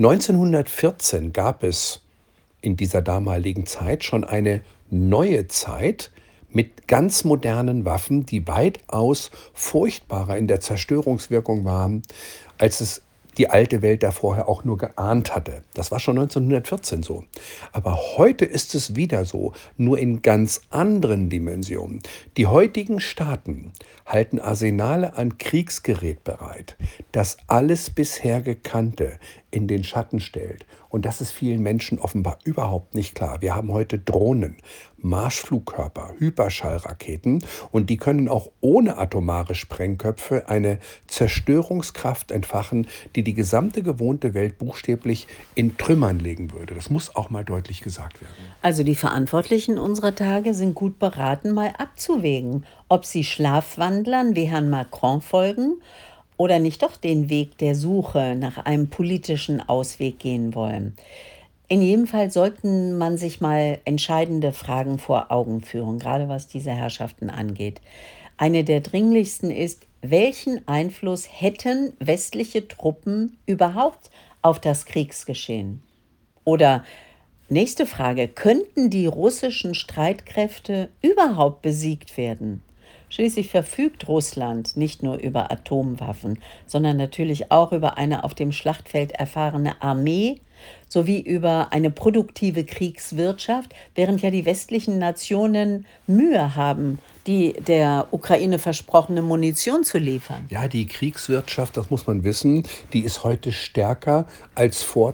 S2: 1914 gab es in dieser damaligen Zeit schon eine neue Zeit mit ganz modernen Waffen, die weitaus furchtbarer in der Zerstörungswirkung waren, als es die alte Welt da vorher auch nur geahnt hatte. Das war schon 1914 so. Aber heute ist es wieder so, nur in ganz anderen Dimensionen. Die heutigen Staaten halten Arsenale an Kriegsgerät bereit, das alles bisher Gekannte in den Schatten stellt. Und das ist vielen Menschen offenbar überhaupt nicht klar. Wir haben heute Drohnen, Marschflugkörper, Hyperschallraketen und die können auch ohne atomare Sprengköpfe eine Zerstörungskraft entfachen, die die gesamte gewohnte Welt buchstäblich in Trümmern legen würde. Das muss auch mal deutlich gesagt werden.
S1: Also die Verantwortlichen unserer Tage sind gut beraten, mal abzuwägen, ob sie Schlafwandlern wie Herrn Macron folgen oder nicht doch den Weg der Suche nach einem politischen Ausweg gehen wollen. In jedem Fall sollten man sich mal entscheidende Fragen vor Augen führen, gerade was diese Herrschaften angeht. Eine der dringlichsten ist, welchen Einfluss hätten westliche Truppen überhaupt auf das Kriegsgeschehen? Oder nächste Frage, könnten die russischen Streitkräfte überhaupt besiegt werden? Schließlich verfügt Russland nicht nur über Atomwaffen, sondern natürlich auch über eine auf dem Schlachtfeld erfahrene Armee sowie über eine produktive Kriegswirtschaft, während ja die westlichen Nationen Mühe haben, die der Ukraine versprochene Munition zu liefern.
S2: Ja, die Kriegswirtschaft, das muss man wissen, die ist heute stärker als vor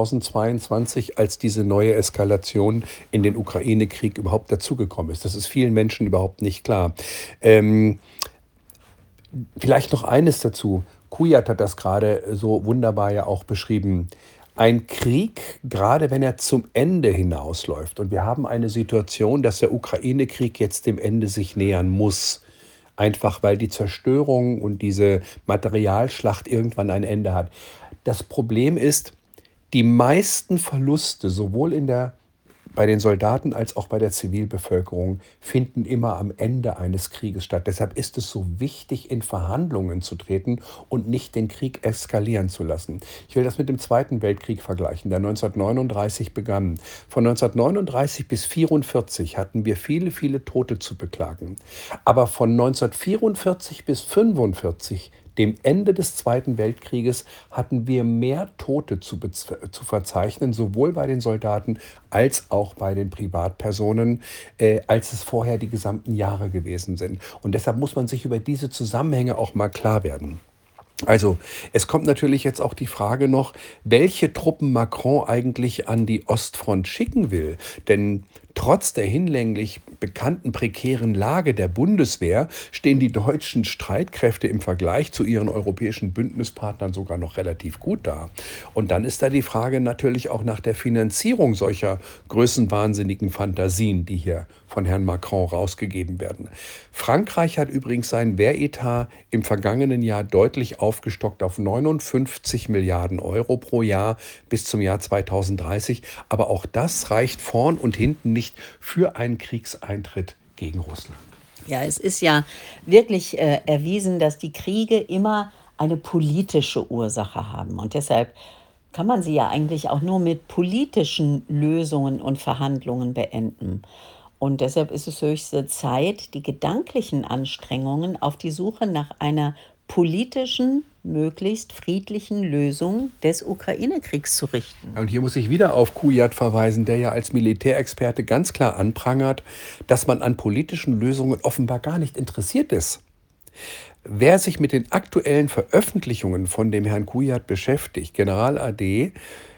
S2: 2022, als diese neue Eskalation in den Ukraine-Krieg überhaupt dazugekommen ist. Das ist vielen Menschen überhaupt nicht klar. Ähm, Vielleicht noch eines dazu. Kujat hat das gerade so wunderbar ja auch beschrieben. Ein Krieg, gerade wenn er zum Ende hinausläuft, und wir haben eine Situation, dass der Ukraine-Krieg jetzt dem Ende sich nähern muss, einfach weil die Zerstörung und diese Materialschlacht irgendwann ein Ende hat. Das Problem ist, die meisten Verluste, sowohl bei den Soldaten als auch bei der Zivilbevölkerung, finden immer am Ende eines Krieges statt. Deshalb ist es so wichtig, in Verhandlungen zu treten und nicht den Krieg eskalieren zu lassen. Ich will das mit dem Zweiten Weltkrieg vergleichen, der 1939 begann. Von 1939 bis 1944 hatten wir viele, viele Tote zu beklagen. Aber von 1944 bis 1945, dem Ende des Zweiten Weltkrieges, hatten wir mehr Tote zu verzeichnen, sowohl bei den Soldaten als auch bei den Privatpersonen, als es vorher die gesamten Jahre gewesen sind. Und deshalb muss man sich über diese Zusammenhänge auch mal klar werden. Also, es kommt natürlich jetzt auch die Frage noch, welche Truppen Macron eigentlich an die Ostfront schicken will. Denn trotz der hinlänglich bekannten prekären Lage der Bundeswehr stehen die deutschen Streitkräfte im Vergleich zu ihren europäischen Bündnispartnern sogar noch relativ gut da. Und dann ist da die Frage natürlich auch nach der Finanzierung solcher größenwahnsinnigen Fantasien, die hier von Herrn Macron rausgegeben werden. Frankreich hat übrigens seinen Wehretat im vergangenen Jahr deutlich aufgestockt auf 59 Milliarden Euro pro Jahr bis zum Jahr 2030. Aber auch das reicht vorn und hinten nicht für einen Kriegseintritt gegen Russland.
S1: Ja, es ist ja wirklich erwiesen, dass die Kriege immer eine politische Ursache haben. Und deshalb kann man sie ja eigentlich auch nur mit politischen Lösungen und Verhandlungen beenden. Und deshalb ist es höchste Zeit, die gedanklichen Anstrengungen auf die Suche nach einer politischen, möglichst friedlichen Lösung des Ukraine-Kriegs zu richten.
S2: Und hier muss ich wieder auf Kujat verweisen, der ja als Militärexperte ganz klar anprangert, dass man an politischen Lösungen offenbar gar nicht interessiert ist. Wer sich mit den aktuellen Veröffentlichungen von dem Herrn Kujat beschäftigt, General AD,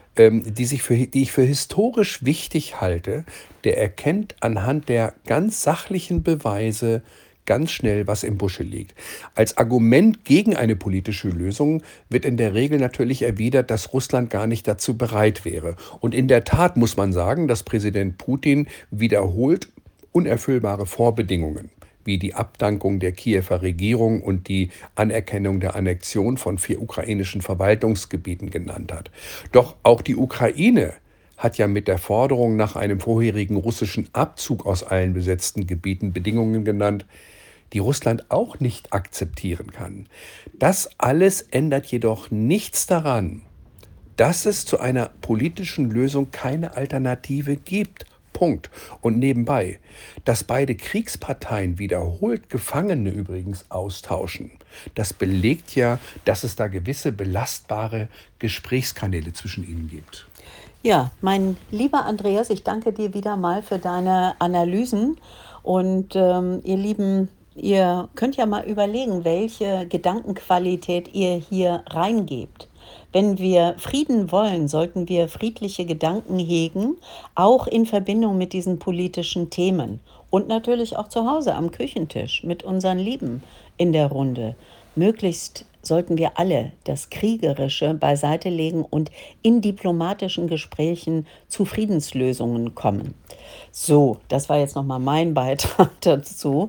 S2: die ich für historisch wichtig halte, der erkennt anhand der ganz sachlichen Beweise ganz schnell, was im Busche liegt. Als Argument gegen eine politische Lösung wird in der Regel natürlich erwidert, dass Russland gar nicht dazu bereit wäre. Und in der Tat muss man sagen, dass Präsident Putin wiederholt unerfüllbare Vorbedingungen wie die Abdankung der Kiewer Regierung und die Anerkennung der Annexion von 4 ukrainischen Verwaltungsgebieten genannt hat. Doch auch die Ukraine hat ja mit der Forderung nach einem vorherigen russischen Abzug aus allen besetzten Gebieten Bedingungen genannt, die Russland auch nicht akzeptieren kann. Das alles ändert jedoch nichts daran, dass es zu einer politischen Lösung keine Alternative gibt. Punkt. Und nebenbei, dass beide Kriegsparteien wiederholt Gefangene übrigens austauschen, das belegt ja, dass es da gewisse belastbare Gesprächskanäle zwischen ihnen gibt.
S1: Ja, mein lieber Andreas, ich danke dir wieder mal für deine Analysen. Und ihr Lieben, ihr könnt ja mal überlegen, welche Gedankenqualität ihr hier reingebt. Wenn wir Frieden wollen, sollten wir friedliche Gedanken hegen, auch in Verbindung mit diesen politischen Themen. Und natürlich auch zu Hause am Küchentisch mit unseren Lieben in der Runde. Möglichst sollten wir alle das Kriegerische beiseite legen und in diplomatischen Gesprächen zu Friedenslösungen kommen. So, das war jetzt nochmal mein Beitrag dazu.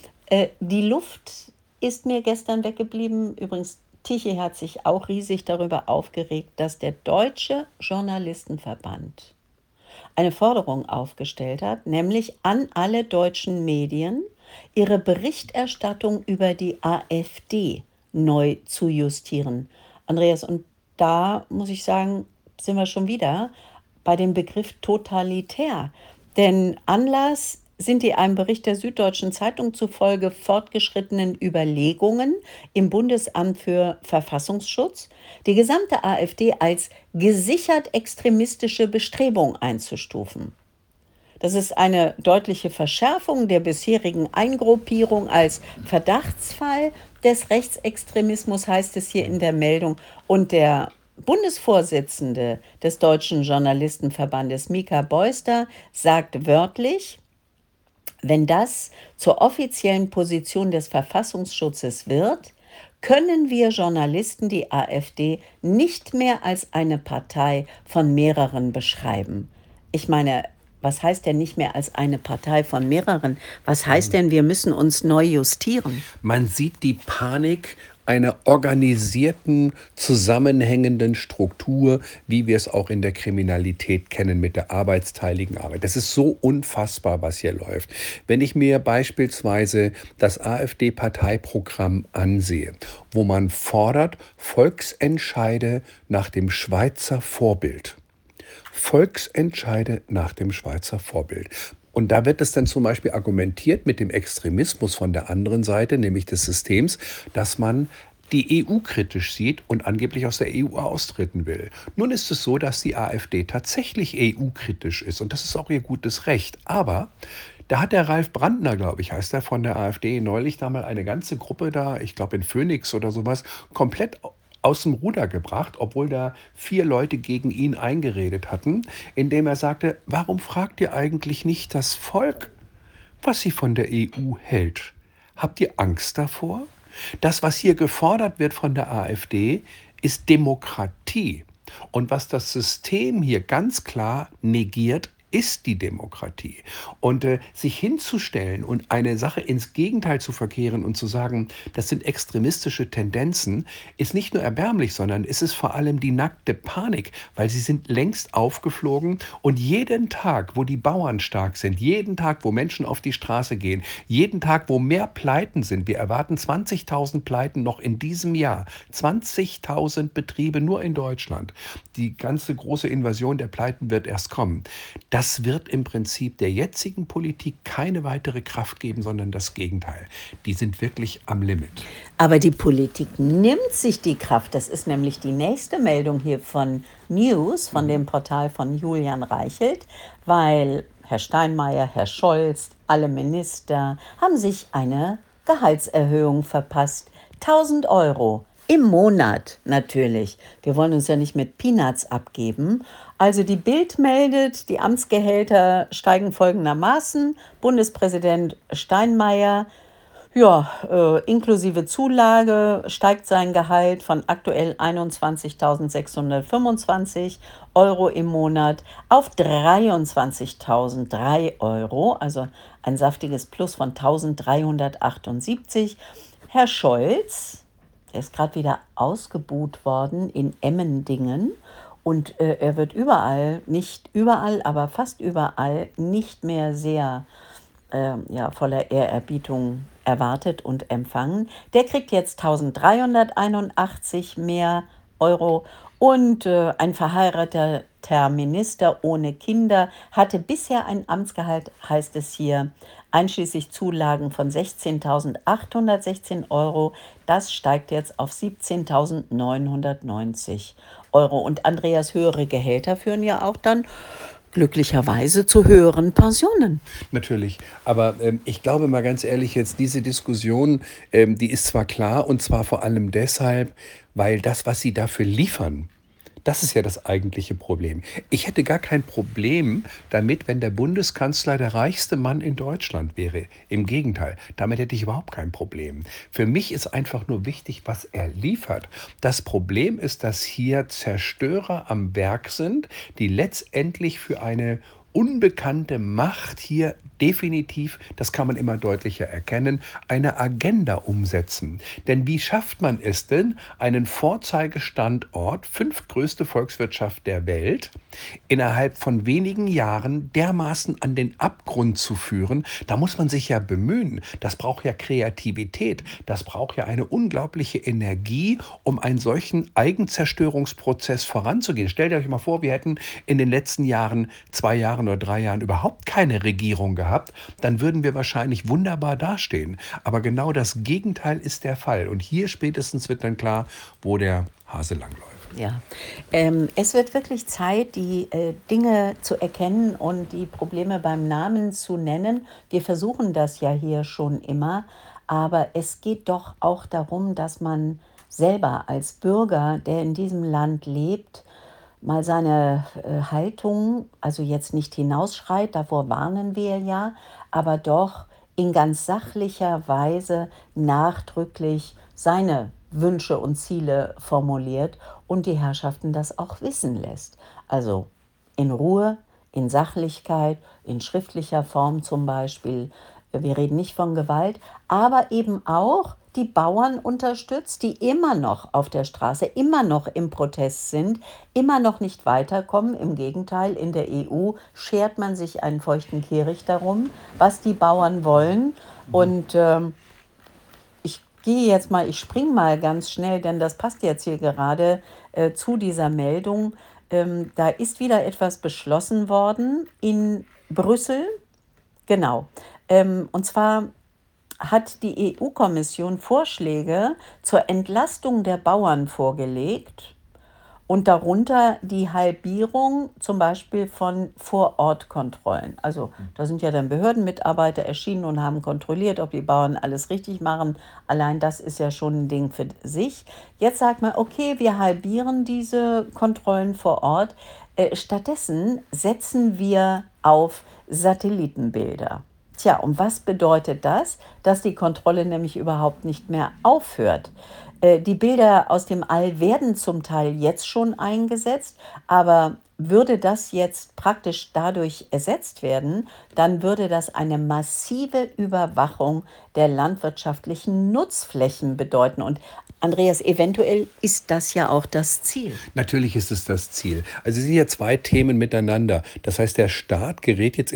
S1: Die Luft ist mir gestern weggeblieben. Übrigens, Tichy hat sich auch riesig darüber aufgeregt, dass der Deutsche Journalistenverband eine Forderung aufgestellt hat, nämlich an alle deutschen Medien, ihre Berichterstattung über die AfD neu zu justieren. Andreas, und da muss ich sagen, sind wir schon wieder bei dem Begriff totalitär. Denn Anlass sind die einem Bericht der Süddeutschen Zeitung zufolge fortgeschrittenen Überlegungen im Bundesamt für Verfassungsschutz, die gesamte AfD als gesichert extremistische Bestrebung einzustufen. Das ist eine deutliche Verschärfung der bisherigen Eingruppierung als Verdachtsfall des Rechtsextremismus, heißt es hier in der Meldung. Und der Bundesvorsitzende des Deutschen Journalistenverbandes, Mika Beuster, sagt wörtlich, wenn das zur offiziellen Position des Verfassungsschutzes wird, können wir Journalisten die AfD nicht mehr als eine Partei von mehreren beschreiben. Ich meine, was heißt denn nicht mehr als eine Partei von mehreren? Was heißt denn, wir müssen uns neu justieren?
S2: Man sieht die Panik einer organisierten, zusammenhängenden Struktur, wie wir es auch in der Kriminalität kennen mit der arbeitsteiligen Arbeit. Das ist so unfassbar, was hier läuft. Wenn ich mir beispielsweise das AfD-Parteiprogramm ansehe, wo man fordert Volksentscheide nach dem Schweizer Vorbild. Volksentscheide nach dem Schweizer Vorbild. Und da wird es dann zum Beispiel argumentiert mit dem Extremismus von der anderen Seite, nämlich des Systems, dass man die EU kritisch sieht und angeblich aus der EU austreten will. Nun ist es so, dass die AfD tatsächlich EU-kritisch ist und das ist auch ihr gutes Recht. Aber da hat der Ralf Brandner, glaube ich, heißt er, von der AfD neulich da mal eine ganze Gruppe da, ich glaube in Phoenix oder sowas, komplett aus dem Ruder gebracht, obwohl da 4 Leute gegen ihn eingeredet hatten, indem er sagte, warum fragt ihr eigentlich nicht das Volk, was sie von der EU hält? Habt ihr Angst davor? Das, was hier gefordert wird von der AfD, ist Demokratie. Und was das System hier ganz klar negiert, ist die Demokratie. Und sich hinzustellen und eine Sache ins Gegenteil zu verkehren und zu sagen, das sind extremistische Tendenzen, ist nicht nur erbärmlich, sondern es ist vor allem die nackte Panik, weil sie sind längst aufgeflogen und jeden Tag, wo die Bauern stark sind, jeden Tag, wo Menschen auf die Straße gehen, jeden Tag, wo mehr Pleiten sind, wir erwarten 20.000 Pleiten noch in diesem Jahr, 20.000 Betriebe nur in Deutschland. Die ganze große Invasion der Pleiten wird erst kommen. Das wird im Prinzip der jetzigen Politik keine weitere Kraft geben, sondern das Gegenteil. Die sind wirklich am Limit.
S1: Aber die Politik nimmt sich die Kraft. Das ist nämlich die nächste Meldung hier von News, von dem Portal von Julian Reichelt, weil Herr Steinmeier, Herr Scholz, alle Minister haben sich eine Gehaltserhöhung verpasst. 1.000 € im Monat natürlich. Wir wollen uns ja nicht mit Peanuts abgeben. Also die Bild meldet, die Amtsgehälter steigen folgendermaßen. Bundespräsident Steinmeier, ja, inklusive Zulage steigt sein Gehalt von aktuell 21.625 € im Monat auf 23.003 €, also ein saftiges Plus von 1.378. Herr Scholz, der ist gerade wieder ausgebuht worden in Emmendingen und er wird überall, nicht überall, aber fast überall nicht mehr sehr ja, voller Ehrerbietung erwartet und empfangen. Der kriegt jetzt 1.381 mehr Euro und ein verheirateter Minister ohne Kinder hatte bisher ein Amtsgehalt, heißt es hier, einschließlich Zulagen von 16.816 €. Das steigt jetzt auf 17.990 €. Und Andreas, höhere Gehälter führen ja auch dann glücklicherweise zu höheren Pensionen.
S2: Natürlich, aber ich glaube mal ganz ehrlich jetzt, diese Diskussion, die ist zwar klar und zwar vor allem deshalb, weil das, was sie dafür liefern, das ist ja das eigentliche Problem. Ich hätte gar kein Problem damit, wenn der Bundeskanzler der reichste Mann in Deutschland wäre. Im Gegenteil, damit hätte ich überhaupt kein Problem. Für mich ist einfach nur wichtig, was er liefert. Das Problem ist, dass hier Zerstörer am Werk sind, die letztendlich für eine unbekannte Macht hier definitiv, das kann man immer deutlicher erkennen, eine Agenda umsetzen. Denn wie schafft man es denn, einen Vorzeigestandort, fünftgrößte Volkswirtschaft der Welt, innerhalb von wenigen Jahren dermaßen an den Abgrund zu führen? Da muss man sich ja bemühen. Das braucht ja Kreativität. Das braucht ja eine unglaubliche Energie, um einen solchen Eigenzerstörungsprozess voranzugehen. Stellt euch mal vor, wir hätten in den letzten Jahren, 2 Jahren oder 3 Jahren überhaupt keine Regierung gehabt, dann würden wir wahrscheinlich wunderbar dastehen. Aber genau das Gegenteil ist der Fall. Und hier spätestens wird dann klar, wo der Hase langläuft.
S1: Ja, es wird wirklich Zeit, die Dinge zu erkennen und die Probleme beim Namen zu nennen. Wir versuchen das ja hier schon immer, aber es geht doch auch darum, dass man selber als Bürger, der in diesem Land lebt, mal seine Haltung, also jetzt nicht hinausschreit, davor warnen wir ja, aber doch in ganz sachlicher Weise nachdrücklich seine Wünsche und Ziele formuliert und die Herrschaften das auch wissen lässt. Also in Ruhe, in Sachlichkeit, in schriftlicher Form zum Beispiel. Wir reden nicht von Gewalt, aber eben auch die Bauern unterstützt, die immer noch auf der Straße, immer noch im Protest sind, immer noch nicht weiterkommen. Im Gegenteil, in der EU schert man sich einen feuchten Kehricht darum, was die Bauern wollen. Und ich springe mal ganz schnell, denn das passt jetzt hier gerade zu dieser Meldung. Da ist wieder etwas beschlossen worden in Brüssel. Genau. Und zwar hat die EU-Kommission Vorschläge zur Entlastung der Bauern vorgelegt und darunter die Halbierung zum Beispiel von Vorortkontrollen. Also da sind ja dann Behördenmitarbeiter erschienen und haben kontrolliert, ob die Bauern alles richtig machen. Allein das ist ja schon ein Ding für sich. Jetzt sagt man, okay, wir halbieren diese Kontrollen vor Ort. Stattdessen setzen wir auf Satellitenbilder. Tja, und was bedeutet das? Dass die Kontrolle nämlich überhaupt nicht mehr aufhört. Die Bilder aus dem All werden zum Teil jetzt schon eingesetzt, aber würde das jetzt praktisch dadurch ersetzt werden, dann würde das eine massive Überwachung der landwirtschaftlichen Nutzflächen bedeuten. Und Andreas, eventuell ist das ja auch das Ziel.
S2: Natürlich ist es das Ziel. Also es sind ja zwei Themen miteinander. Das heißt, der Staat gerät jetzt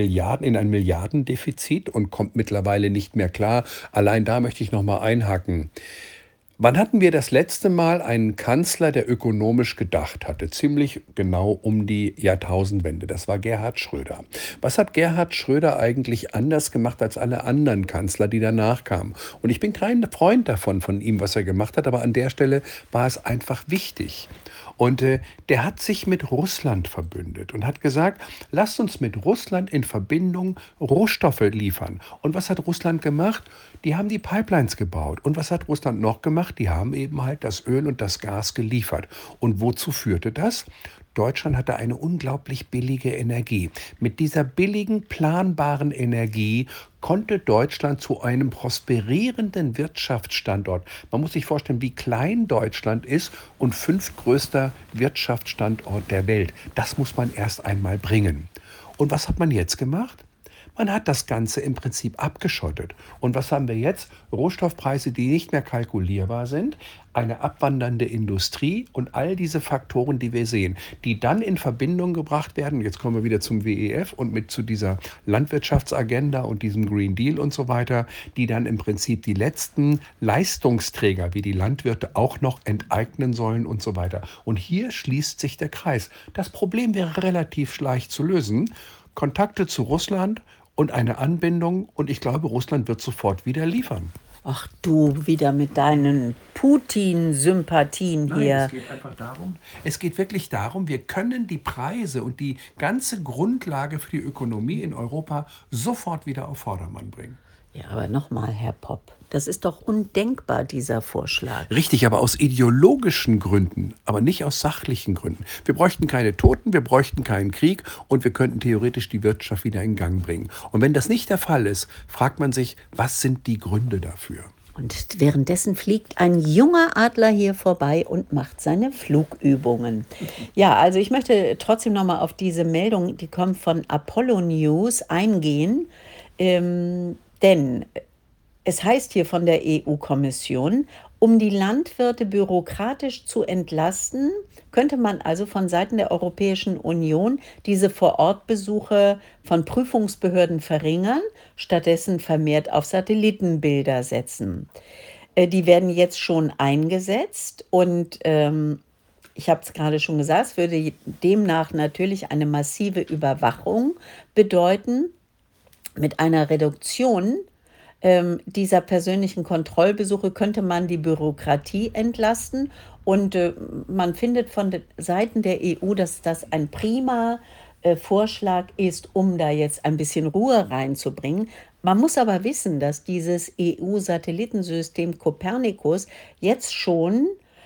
S2: in ein Milliardendefizit und kommt mittlerweile nicht mehr klar. Allein da möchte ich noch mal einhaken. Wann hatten wir das letzte Mal einen Kanzler, der ökonomisch gedacht hatte? Ziemlich genau um die Jahrtausendwende. Das war Gerhard Schröder. Was hat Gerhard Schröder eigentlich anders gemacht als alle anderen Kanzler, die danach kamen? Und ich bin kein Freund davon, von ihm, was er gemacht hat, aber an der Stelle war es einfach wichtig. Und der hat sich mit Russland verbündet und hat gesagt, lasst uns mit Russland in Verbindung Rohstoffe liefern. Und was hat Russland gemacht? Die haben die Pipelines gebaut. Und was hat Russland noch gemacht? Die haben eben halt das Öl und das Gas geliefert. Und wozu führte das? Deutschland hatte eine unglaublich billige Energie. Mit dieser billigen, planbaren Energie konnte Deutschland zu einem prosperierenden Wirtschaftsstandort. Man muss sich vorstellen, wie klein Deutschland ist und fünftgrößter Wirtschaftsstandort der Welt. Das muss man erst einmal bringen. Und was hat man jetzt gemacht? Man hat das Ganze im Prinzip abgeschottet. Und was haben wir jetzt? Rohstoffpreise, die nicht mehr kalkulierbar sind, eine abwandernde Industrie und all diese Faktoren, die wir sehen, die dann in Verbindung gebracht werden. Jetzt kommen wir wieder zum WEF und mit zu dieser Landwirtschaftsagenda und diesem Green Deal und so weiter, die dann im Prinzip die letzten Leistungsträger wie die Landwirte auch noch enteignen sollen und so weiter. Und hier schließt sich der Kreis. Das Problem wäre relativ leicht zu lösen. Kontakte zu Russland und eine Anbindung. Und ich glaube, Russland wird sofort wieder liefern.
S1: Ach du, wieder mit deinen Putin-Sympathien
S2: Nein,
S1: hier.
S2: es geht einfach darum, es geht wirklich darum, wir können die Preise und die ganze Grundlage für die Ökonomie in Europa sofort wieder auf Vordermann bringen.
S1: Ja, aber nochmal, Herr Popp, das ist doch undenkbar, dieser Vorschlag.
S2: Richtig, aber aus ideologischen Gründen, aber nicht aus sachlichen Gründen. Wir bräuchten keine Toten, wir bräuchten keinen Krieg und wir könnten theoretisch die Wirtschaft wieder in Gang bringen. Und wenn das nicht der Fall ist, fragt man sich, was sind die Gründe dafür?
S1: Und währenddessen fliegt ein junger Adler hier vorbei und macht seine Flugübungen. Ja, also ich möchte trotzdem nochmal auf diese Meldung, die kommt von Apollo News, eingehen. Denn es heißt hier von der EU-Kommission, um die Landwirte bürokratisch zu entlasten, könnte man also von Seiten der Europäischen Union diese Vorortbesuche von Prüfungsbehörden verringern, stattdessen vermehrt auf Satellitenbilder setzen. Die werden jetzt schon eingesetzt und ich habe es gerade schon gesagt, es würde demnach natürlich eine massive Überwachung bedeuten. Mit einer Reduktion dieser persönlichen Kontrollbesuche könnte man die Bürokratie entlasten. Und man findet von Seiten der EU, dass das ein prima Vorschlag ist, um da jetzt ein bisschen Ruhe reinzubringen. Man muss aber wissen, dass dieses EU-Satellitensystem Copernicus jetzt schon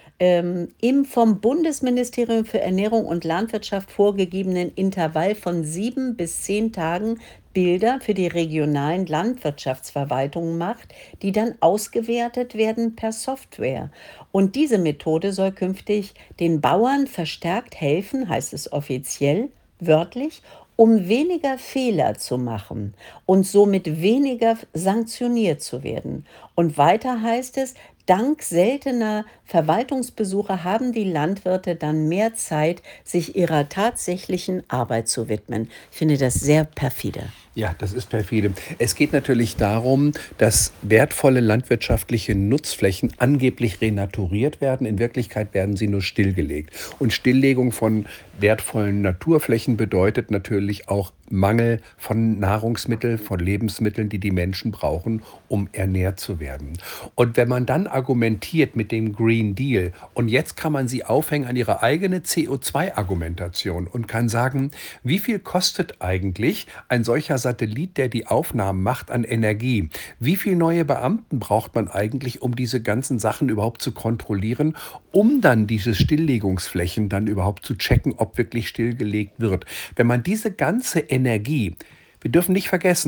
S1: im vom Bundesministerium für Ernährung und Landwirtschaft vorgegebenen Intervall von 7 bis 10 Tagen Bilder für die regionalen Landwirtschaftsverwaltungen macht, die dann ausgewertet werden per Software. Und diese Methode soll künftig den Bauern verstärkt helfen, heißt es offiziell, wörtlich, um weniger Fehler zu machen und somit weniger sanktioniert zu werden. Und weiter heißt es, dank seltener Verwaltungsbesuche haben die Landwirte dann mehr Zeit, sich ihrer tatsächlichen Arbeit zu widmen. Ich finde das sehr perfide.
S2: Ja, das ist perfide. Es geht natürlich darum, dass wertvolle landwirtschaftliche Nutzflächen angeblich renaturiert werden. In Wirklichkeit werden sie nur stillgelegt. Und Stilllegung von wertvollen Naturflächen bedeutet natürlich auch Mangel von Nahrungsmitteln, von Lebensmitteln, die die Menschen brauchen, um ernährt zu werden. Und wenn man dann argumentiert mit dem Green Deal und jetzt kann man sie aufhängen an ihre eigene CO2-Argumentation und kann sagen, wie viel kostet eigentlich ein solcher Satellit, der die Aufnahmen macht, an Energie? Wie viele neue Beamten braucht man eigentlich, um diese ganzen Sachen überhaupt zu kontrollieren, um dann diese Stilllegungsflächen dann überhaupt zu checken, ob wirklich stillgelegt wird? Wenn man diese ganze Energie, wir dürfen nicht vergessen,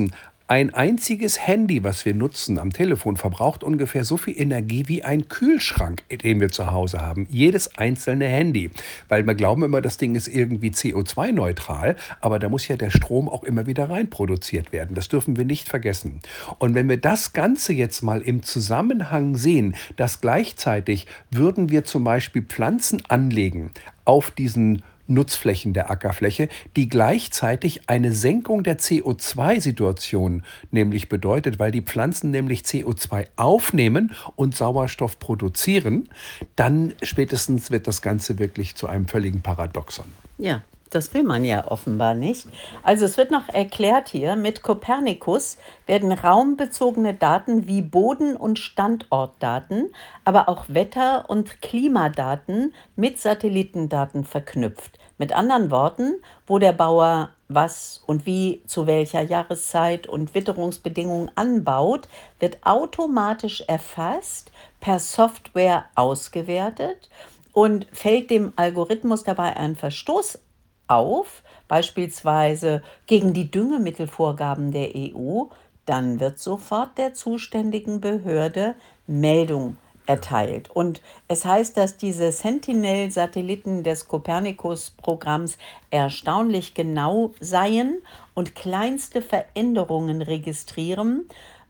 S2: Ein einziges Handy, was wir nutzen am Telefon, verbraucht ungefähr so viel Energie wie ein Kühlschrank, den wir zu Hause haben. Jedes einzelne Handy. Weil wir glauben immer, das Ding ist irgendwie CO2-neutral, aber da muss ja der Strom auch immer wieder reinproduziert werden. Das dürfen wir nicht vergessen. Und wenn wir das Ganze jetzt mal im Zusammenhang sehen, dass gleichzeitig würden wir zum Beispiel Pflanzen anlegen auf diesen Nutzflächen der Ackerfläche, die gleichzeitig eine Senkung der CO2-Situation nämlich bedeutet, weil die Pflanzen nämlich CO2 aufnehmen und Sauerstoff produzieren, dann spätestens wird das Ganze wirklich zu einem völligen Paradoxon.
S1: Ja, das will man ja offenbar nicht. Also es wird noch erklärt hier, mit Copernicus werden raumbezogene Daten wie Boden- und Standortdaten, aber auch Wetter- und Klimadaten mit Satellitendaten verknüpft. Mit anderen Worten, wo der Bauer was und wie zu welcher Jahreszeit und Witterungsbedingungen anbaut, wird automatisch erfasst, per Software ausgewertet und fällt dem Algorithmus dabei ein Verstoß auf, beispielsweise gegen die Düngemittelvorgaben der EU, dann wird sofort der zuständigen Behörde Meldung erteilt. Und es heißt, dass diese Sentinel-Satelliten des Copernicus-Programms erstaunlich genau seien und kleinste Veränderungen registrieren.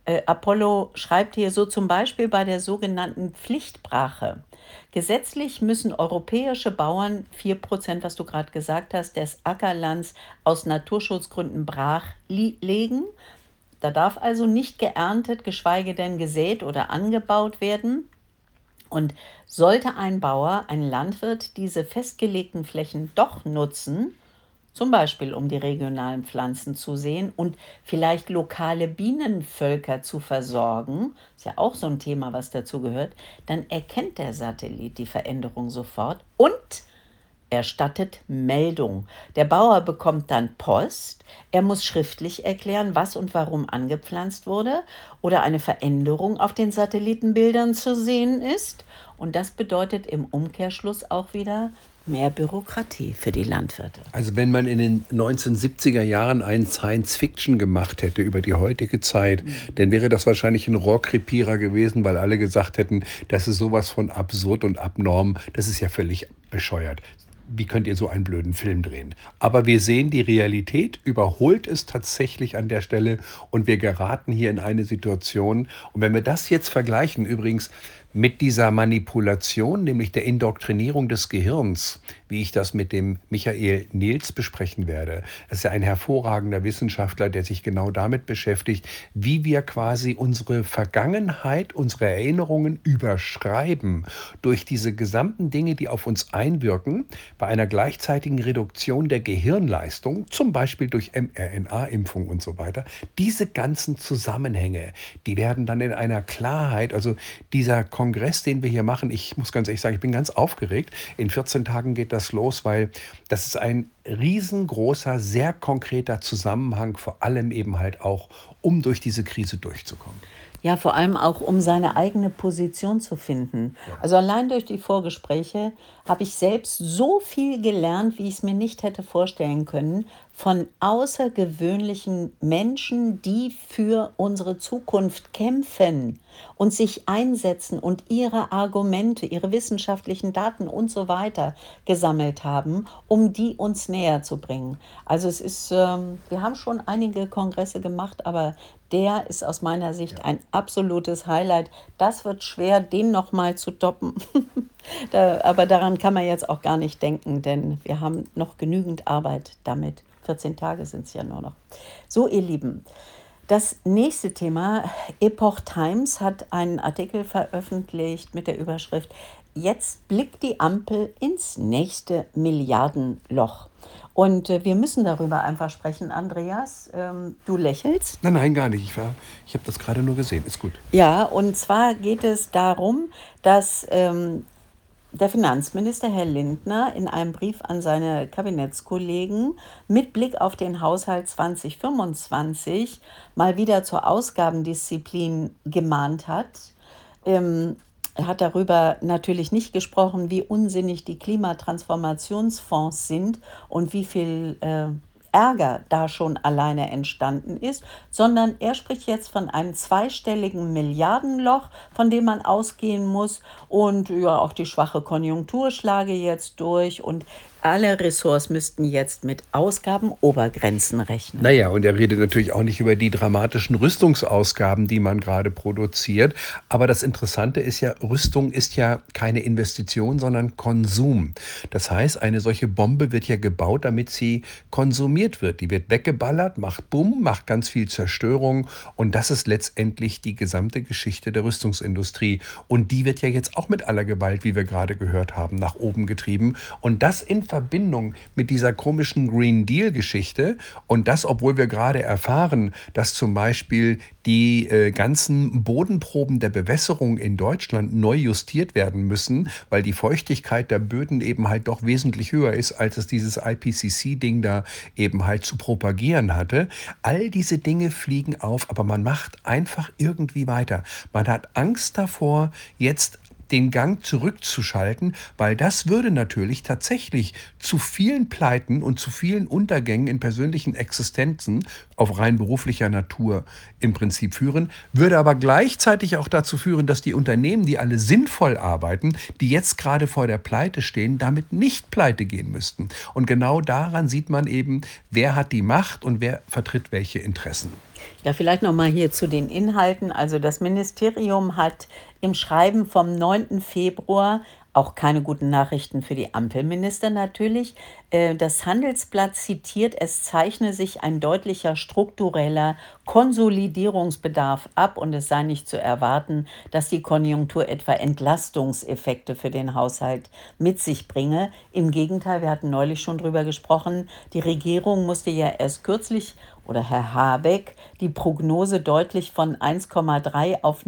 S1: Apollo schreibt hier so zum Beispiel bei der sogenannten Pflichtbrache. Gesetzlich müssen europäische Bauern 4%, was du gerade gesagt hast, des Ackerlands aus Naturschutzgründen brachlegen. Da darf also nicht geerntet, geschweige denn gesät oder angebaut werden. Und sollte ein Bauer, ein Landwirt diese festgelegten Flächen doch nutzen, zum Beispiel um die regionalen Pflanzen zu sehen und vielleicht lokale Bienenvölker zu versorgen, ist ja auch so ein Thema, was dazu gehört, dann erkennt der Satellit die Veränderung sofort und erstattet Meldung. Der Bauer bekommt dann Post. Er muss schriftlich erklären, was und warum angepflanzt wurde oder eine Veränderung auf den Satellitenbildern zu sehen ist. Und das bedeutet im Umkehrschluss auch wieder mehr Bürokratie für die Landwirte.
S2: Also wenn man in den 1970er Jahren einen Science-Fiction gemacht hätte über die heutige Zeit, dann wäre das wahrscheinlich ein Rohrkrepierer gewesen, weil alle gesagt hätten, das ist sowas von absurd und abnorm, das ist ja völlig bescheuert. Wie könnt ihr so einen blöden Film drehen? Aber wir sehen, die Realität überholt es tatsächlich an der Stelle und wir geraten hier in eine Situation. Und wenn wir das jetzt vergleichen, übrigens mit dieser Manipulation, nämlich der Indoktrinierung des Gehirns, wie ich das mit dem Michael Nils besprechen werde. Das ist ja ein hervorragender Wissenschaftler, der sich genau damit beschäftigt, wie wir quasi unsere Vergangenheit, unsere Erinnerungen überschreiben durch diese gesamten Dinge, die auf uns einwirken, bei einer gleichzeitigen Reduktion der Gehirnleistung, zum Beispiel durch mRNA-Impfung und so weiter. Diese ganzen Zusammenhänge, die werden dann in einer Klarheit, also dieser Kongress, den wir hier machen, ich muss ganz ehrlich sagen, ich bin ganz aufgeregt. In 14 Tagen geht das los, weil das ist ein riesengroßer, sehr konkreter Zusammenhang, vor allem eben halt auch, um durch diese Krise durchzukommen.
S1: Ja, vor allem auch, um seine eigene Position zu finden.
S2: Ja.
S1: Also allein durch die Vorgespräche habe ich selbst so viel gelernt, wie ich es mir nicht hätte vorstellen können, von außergewöhnlichen Menschen, die für unsere Zukunft kämpfen und sich einsetzen und ihre Argumente, ihre wissenschaftlichen Daten und so weiter gesammelt haben, um die uns näher zu bringen. Also es ist, wir haben schon einige Kongresse gemacht, aber der ist aus meiner Sicht ein absolutes Highlight. Das wird schwer, den nochmal zu toppen. Aber daran kann man jetzt auch gar nicht denken, denn wir haben noch genügend Arbeit damit. 14 Tage sind es ja nur noch. So, ihr Lieben, das nächste Thema, Epoch Times hat einen Artikel veröffentlicht mit der Überschrift Jetzt blickt die Ampel ins nächste Milliardenloch. Und wir müssen darüber einfach sprechen, Andreas. Du lächelst.
S2: Nein, nein, gar nicht. Ich habe das gerade nur gesehen. Ist gut.
S1: Ja, und zwar geht es darum, dass der Finanzminister Herr Lindner in einem Brief an seine Kabinettskollegen mit Blick auf den Haushalt 2025 mal wieder zur Ausgabendisziplin gemahnt hat. Er hat darüber natürlich nicht gesprochen, wie unsinnig die Klimatransformationsfonds sind und wie viel Ärger da schon alleine entstanden ist, sondern er spricht jetzt von einem zweistelligen Milliardenloch, von dem man ausgehen muss. Und ja, auch die schwache Konjunktur schlage jetzt durch und alle Ressorts müssten jetzt mit Ausgabenobergrenzen rechnen.
S2: Naja, und er redet natürlich auch nicht über die dramatischen Rüstungsausgaben, die man gerade produziert. Aber das Interessante ist ja, Rüstung ist ja keine Investition, sondern Konsum. Das heißt, eine solche Bombe wird ja gebaut, damit sie konsumiert wird. Die wird weggeballert, macht Bumm, macht ganz viel Zerstörung. Und das ist letztendlich die gesamte Geschichte der Rüstungsindustrie. Und die wird ja jetzt auch mit aller Gewalt, wie wir gerade gehört haben, nach oben getrieben. Und das in Verbindung mit dieser komischen Green Deal-Geschichte und das, obwohl wir gerade erfahren, dass zum Beispiel die ganzen Bodenproben der Bewässerung in Deutschland neu justiert werden müssen, weil die Feuchtigkeit der Böden eben halt doch wesentlich höher ist, als es dieses IPCC-Ding da eben halt zu propagieren hatte. All diese Dinge fliegen auf, aber man macht einfach irgendwie weiter. Man hat Angst davor, jetzt den Gang zurückzuschalten, weil das würde natürlich tatsächlich zu vielen Pleiten und zu vielen Untergängen in persönlichen Existenzen auf rein beruflicher Natur im Prinzip führen, würde aber gleichzeitig auch dazu führen, dass die Unternehmen, die alle sinnvoll arbeiten, die jetzt gerade vor der Pleite stehen, damit nicht pleite gehen müssten. Und genau daran sieht man eben, wer hat die Macht und wer vertritt welche Interessen.
S1: Ja, vielleicht noch mal hier zu den Inhalten. Also das Ministerium hat im Schreiben vom 9. Februar auch keine guten Nachrichten für die Ampelminister natürlich. Das Handelsblatt zitiert, es zeichne sich ein deutlicher struktureller Konsolidierungsbedarf ab und es sei nicht zu erwarten, dass die Konjunktur etwa Entlastungseffekte für den Haushalt mit sich bringe. Im Gegenteil, wir hatten neulich schon drüber gesprochen, die Regierung musste ja erst kürzlich oder Herr Habeck die Prognose deutlich von 1,3 auf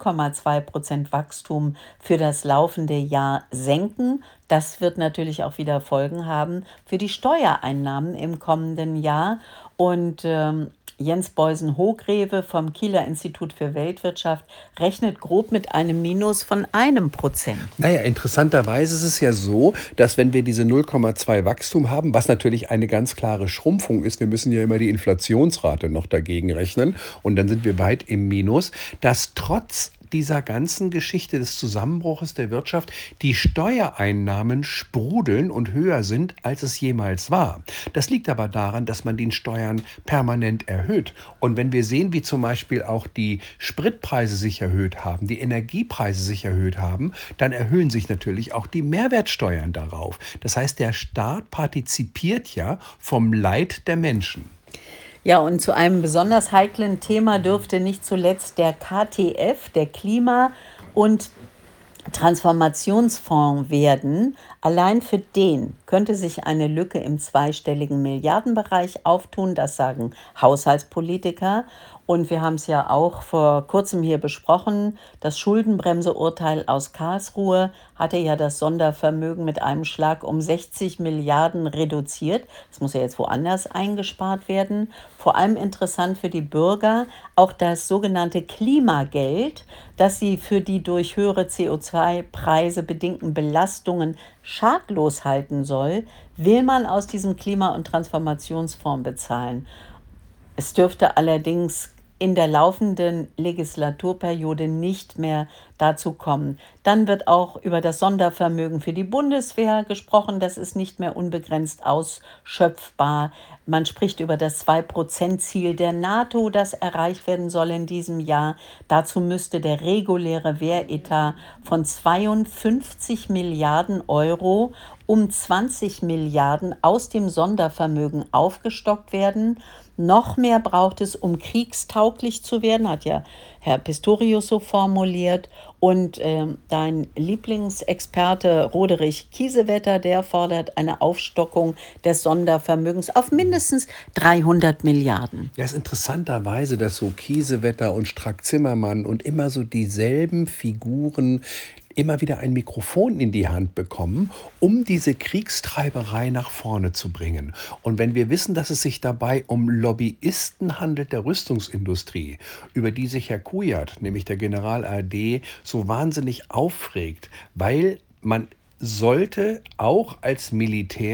S1: 0,2% Wachstum für das laufende Jahr senken. Das wird natürlich auch wieder Folgen haben für die Steuereinnahmen im kommenden Jahr. Und Jens Beusen-Hogrewe vom Kieler Institut für Weltwirtschaft rechnet grob mit einem Minus von 1%.
S2: Naja, interessanterweise ist es ja so, dass wenn wir diese 0,2 Wachstum haben, was natürlich eine ganz klare Schrumpfung ist, wir müssen ja immer die Inflationsrate noch dagegen rechnen und dann sind wir weit im Minus, dass trotz dieser ganzen Geschichte des Zusammenbruches der Wirtschaft die Steuereinnahmen sprudeln und höher sind, als es jemals war. Das liegt aber daran, dass man die Steuern permanent erhöht. Und wenn wir sehen, wie zum Beispiel auch die Spritpreise sich erhöht haben, die Energiepreise sich erhöht haben, dann erhöhen sich natürlich auch die Mehrwertsteuern darauf. Das heißt, der Staat partizipiert ja vom Leid der Menschen.
S1: Ja, und zu einem besonders heiklen Thema dürfte nicht zuletzt der KTF, der Klima- und Transformationsfonds werden. Allein für den könnte sich eine Lücke im zweistelligen Milliardenbereich auftun, das sagen Haushaltspolitiker. Und wir haben es ja auch vor kurzem hier besprochen. Das Schuldenbremseurteil aus Karlsruhe hatte ja das Sondervermögen mit einem Schlag um 60 Milliarden reduziert. Das muss ja jetzt woanders eingespart werden. Vor allem interessant für die Bürger auch das sogenannte Klimageld, das sie für die durch höhere CO2-Preise bedingten Belastungen schadlos halten soll, will man aus diesem Klima- und Transformationsfonds bezahlen. Es dürfte allerdings in der laufenden Legislaturperiode nicht mehr dazu kommen. Dann wird auch über das Sondervermögen für die Bundeswehr gesprochen. Das ist nicht mehr unbegrenzt ausschöpfbar. Man spricht über das 2%-Ziel der NATO, das erreicht werden soll in diesem Jahr. Dazu müsste der reguläre Wehretat von 52 Milliarden Euro um 20 Milliarden aus dem Sondervermögen aufgestockt werden. Noch mehr braucht es, um kriegstauglich zu werden, hat ja Herr Pistorius so formuliert. Und dein Lieblingsexperte Roderich Kiesewetter, der fordert eine Aufstockung des Sondervermögens auf mindestens 300 Milliarden.
S2: Ja, es ist interessanterweise, dass so Kiesewetter und Strack-Zimmermann und immer so dieselben Figuren immer wieder ein Mikrofon in die Hand bekommen, um diese Kriegstreiberei nach vorne zu bringen. Und wenn wir wissen, dass es sich dabei um Lobbyisten handelt der Rüstungsindustrie, über die sich Herr Kujat, nämlich der General ARD, so wahnsinnig aufregt, weil man sollte auch als Militär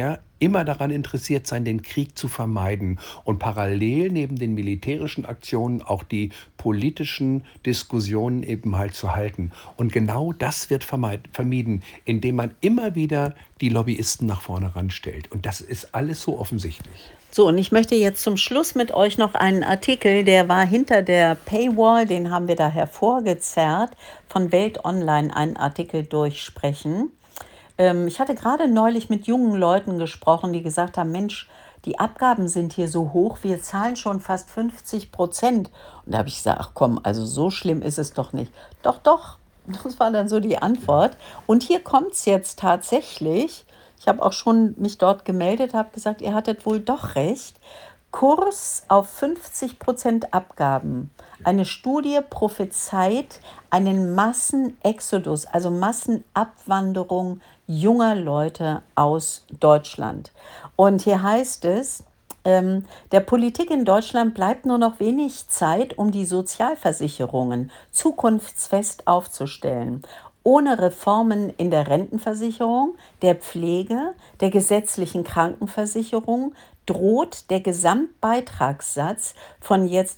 S2: immer daran interessiert sein, den Krieg zu vermeiden und parallel neben den militärischen Aktionen auch die politischen Diskussionen eben halt zu halten. Und genau das wird vermieden, indem man immer wieder die Lobbyisten nach vorne ranstellt. Und das ist alles so offensichtlich.
S1: So, und ich möchte jetzt zum Schluss mit euch noch einen Artikel, der war hinter der Paywall, den haben wir da hervorgezerrt, von Welt Online einen Artikel durchsprechen. Ich hatte gerade neulich mit jungen Leuten gesprochen, die gesagt haben, Mensch, die Abgaben sind hier so hoch, wir zahlen schon fast 50%. Und da habe ich gesagt, ach komm, also so schlimm ist es doch nicht. Doch, doch, das war dann so die Antwort. Und hier kommt es jetzt tatsächlich. Ich habe auch schon mich dort gemeldet, habe gesagt, ihr hattet wohl doch recht. Kurs auf 50% Abgaben. Eine Studie prophezeit einen Massenexodus, also Massenabwanderung junger Leute aus Deutschland. Und hier heißt es, der Politik in Deutschland bleibt nur noch wenig Zeit, um die Sozialversicherungen zukunftsfest aufzustellen. Ohne Reformen in der Rentenversicherung, der Pflege, der gesetzlichen Krankenversicherung droht der Gesamtbeitragssatz von jetzt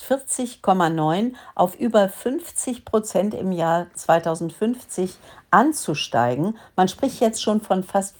S1: 40,9 auf über 50% im Jahr 2050 anzusteigen. Man spricht jetzt schon von fast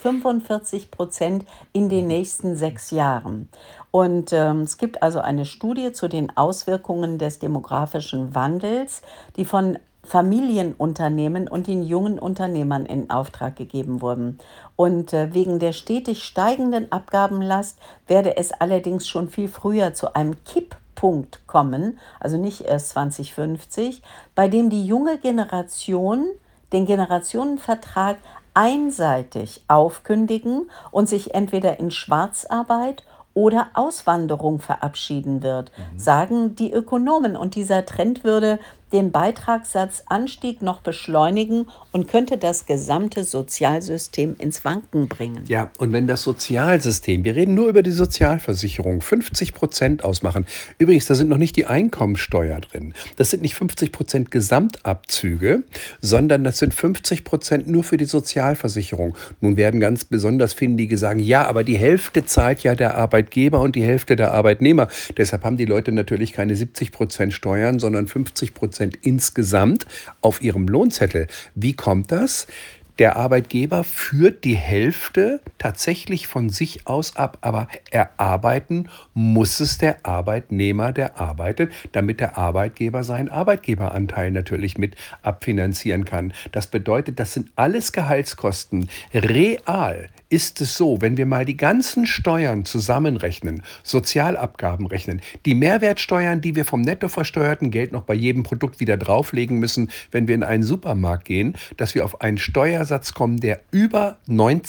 S1: 45% in den nächsten 6 Jahren. Und es gibt also eine Studie zu den Auswirkungen des demografischen Wandels, die von Familienunternehmen und den jungen Unternehmern in Auftrag gegeben wurden. Und wegen der stetig steigenden Abgabenlast werde es allerdings schon viel früher zu einem Kipppunkt kommen, also nicht erst 2050, bei dem die junge Generation den Generationenvertrag einseitig aufkündigen und sich entweder in Schwarzarbeit oder Auswanderung verabschieden wird, sagen die Ökonomen. Und dieser Trend würde den Beitragssatzanstieg noch beschleunigen und könnte das gesamte Sozialsystem ins Wanken bringen.
S2: Ja, und wenn das Sozialsystem, wir reden nur über die Sozialversicherung, 50% ausmachen. Übrigens, da sind noch nicht die Einkommensteuer drin. Das sind nicht 50% Gesamtabzüge, sondern das sind 50% nur für die Sozialversicherung. Nun werden ganz besonders Findige sagen, ja, aber die Hälfte zahlt ja der Arbeitgeber und die Hälfte der Arbeitnehmer. Deshalb haben die Leute natürlich keine 70% Steuern, sondern 50% insgesamt auf ihrem Lohnzettel. Wie kommt das? Der Arbeitgeber führt die Hälfte tatsächlich von sich aus ab, aber erarbeiten muss es der Arbeitnehmer, der arbeitet, damit der Arbeitgeber seinen Arbeitgeberanteil natürlich mit abfinanzieren kann. Das bedeutet, das sind alles Gehaltskosten. Real ist es so, wenn wir mal die ganzen Steuern zusammenrechnen, Sozialabgaben rechnen, die Mehrwertsteuern, die wir vom netto versteuerten Geld noch bei jedem Produkt wieder drauflegen müssen, wenn wir in einen Supermarkt gehen, dass wir auf einen Steuersatz kommen, der über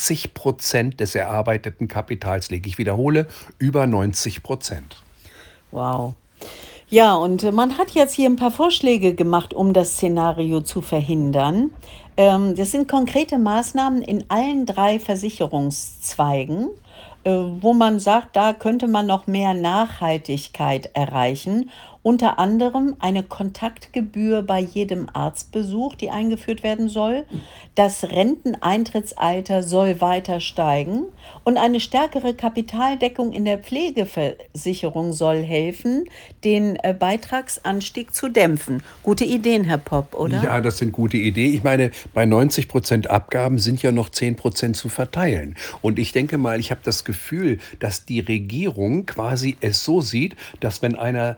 S2: 90% des erarbeiteten Kapitals liegt. Ich wiederhole, über 90%.
S1: Wow. Ja, und man hat jetzt hier ein paar Vorschläge gemacht, um das Szenario zu verhindern. Das sind konkrete Maßnahmen in allen 3 Versicherungszweigen, wo man sagt, da könnte man noch mehr Nachhaltigkeit erreichen. Unter anderem eine Kontaktgebühr bei jedem Arztbesuch, die eingeführt werden soll. Das Renteneintrittsalter soll weiter steigen und eine stärkere Kapitaldeckung in der Pflegeversicherung soll helfen, den Beitragsanstieg zu dämpfen. Gute Ideen, Herr Popp, oder?
S2: Ja, das sind gute Ideen. Ich meine, bei 90% Abgaben sind ja noch 10% zu verteilen. Und ich denke mal, ich habe das Gefühl, dass die Regierung quasi es so sieht, dass wenn einer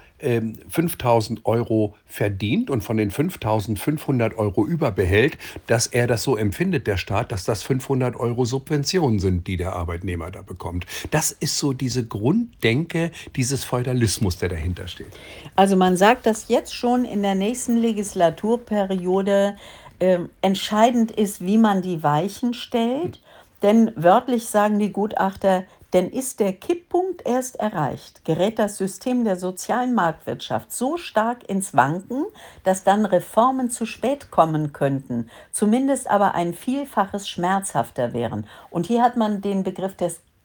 S2: 5.000 Euro verdient und von den 5.500 Euro überbehält, dass er das so empfindet, der Staat, dass das 500 Euro Subventionen sind, die der Arbeitnehmer da bekommt. Das ist so diese Grunddenke dieses Feudalismus, der dahinter steht.
S1: Also man sagt, dass jetzt schon in der nächsten Legislaturperiode entscheidend ist, wie man die Weichen stellt. Denn wörtlich sagen die Gutachter, denn ist der Kipppunkt erst erreicht, gerät das System der sozialen Marktwirtschaft so stark ins Wanken, dass dann Reformen zu spät kommen könnten, zumindest aber ein Vielfaches schmerzhafter wären. Und hier hat man den Begriff des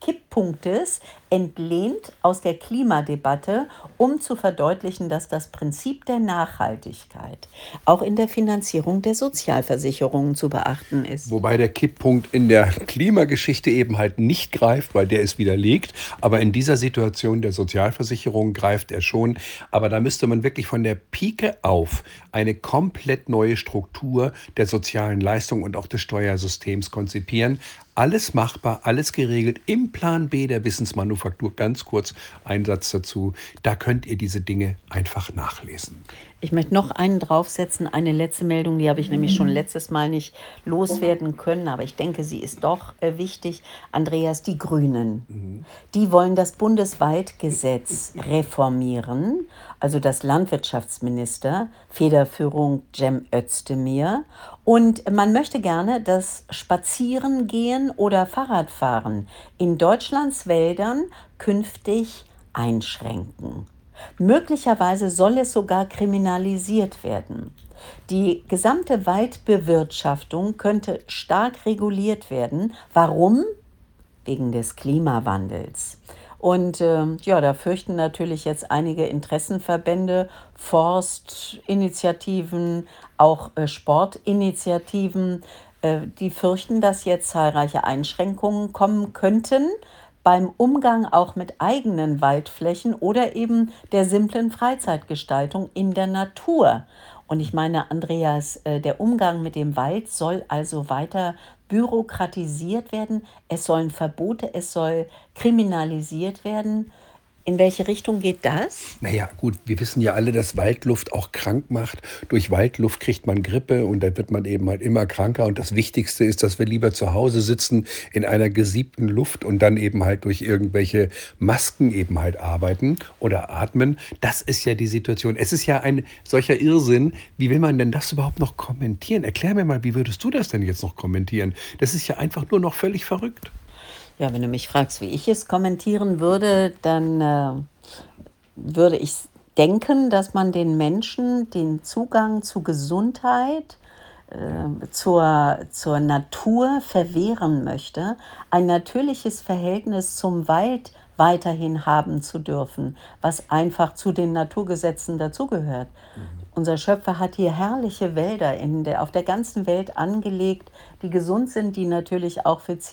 S1: Kipppunktes entlehnt aus der Klimadebatte, um zu verdeutlichen, dass das Prinzip der Nachhaltigkeit auch in der Finanzierung der Sozialversicherungen zu beachten ist.
S2: Wobei der Kipppunkt in der Klimageschichte eben halt nicht greift, weil der ist widerlegt. Aber in dieser Situation der Sozialversicherung greift er schon. Aber da müsste man wirklich von der Pike auf eine komplett neue Struktur der sozialen Leistung und auch des Steuersystems konzipieren. Alles machbar, alles geregelt im Plan B der Wissensmanufaktur. Ganz kurz ein Satz dazu. Da könnt ihr diese Dinge einfach nachlesen.
S1: Ich möchte noch einen draufsetzen, eine letzte Meldung, die habe ich nämlich schon letztes Mal nicht loswerden können, aber ich denke, sie ist doch wichtig. Andreas, die Grünen, die wollen das Bundeswaldgesetz reformieren, also das Landwirtschaftsminister, Federführung Cem Özdemir. Und man möchte gerne das Spazierengehen oder Fahrradfahren in Deutschlands Wäldern künftig einschränken. Möglicherweise soll es sogar kriminalisiert werden. Die gesamte Waldbewirtschaftung könnte stark reguliert werden. Warum? Wegen des Klimawandels. Und ja, da fürchten natürlich jetzt einige Interessenverbände, Forstinitiativen, auch Sportinitiativen, die fürchten, dass jetzt zahlreiche Einschränkungen kommen könnten beim Umgang auch mit eigenen Waldflächen oder eben der simplen Freizeitgestaltung in der Natur. Und ich meine, Andreas, der Umgang mit dem Wald soll also weiter bürokratisiert werden. Es sollen Verbote, es soll kriminalisiert werden. In welche Richtung geht das?
S2: Naja, gut, wir wissen ja alle, dass Waldluft auch krank macht. Durch Waldluft kriegt man Grippe und dann wird man eben halt immer kranker. Und das Wichtigste ist, dass wir lieber zu Hause sitzen in einer gesiebten Luft und dann eben halt durch irgendwelche Masken eben halt arbeiten oder atmen. Das ist ja die Situation. Es ist ja ein solcher Irrsinn. Wie will man denn das überhaupt noch kommentieren? Erklär mir mal, wie würdest du das denn jetzt noch kommentieren? Das ist ja einfach nur noch völlig verrückt.
S1: Ja, wenn du mich fragst, wie ich es kommentieren würde, dann würde ich denken, dass man den Menschen den Zugang zu Gesundheit, zur Natur verwehren möchte, ein natürliches Verhältnis zum Wald weiterhin haben zu dürfen, was einfach zu den Naturgesetzen dazugehört. Unser Schöpfer hat hier herrliche Wälder auf der ganzen Welt angelegt, die gesund sind, die natürlich auch für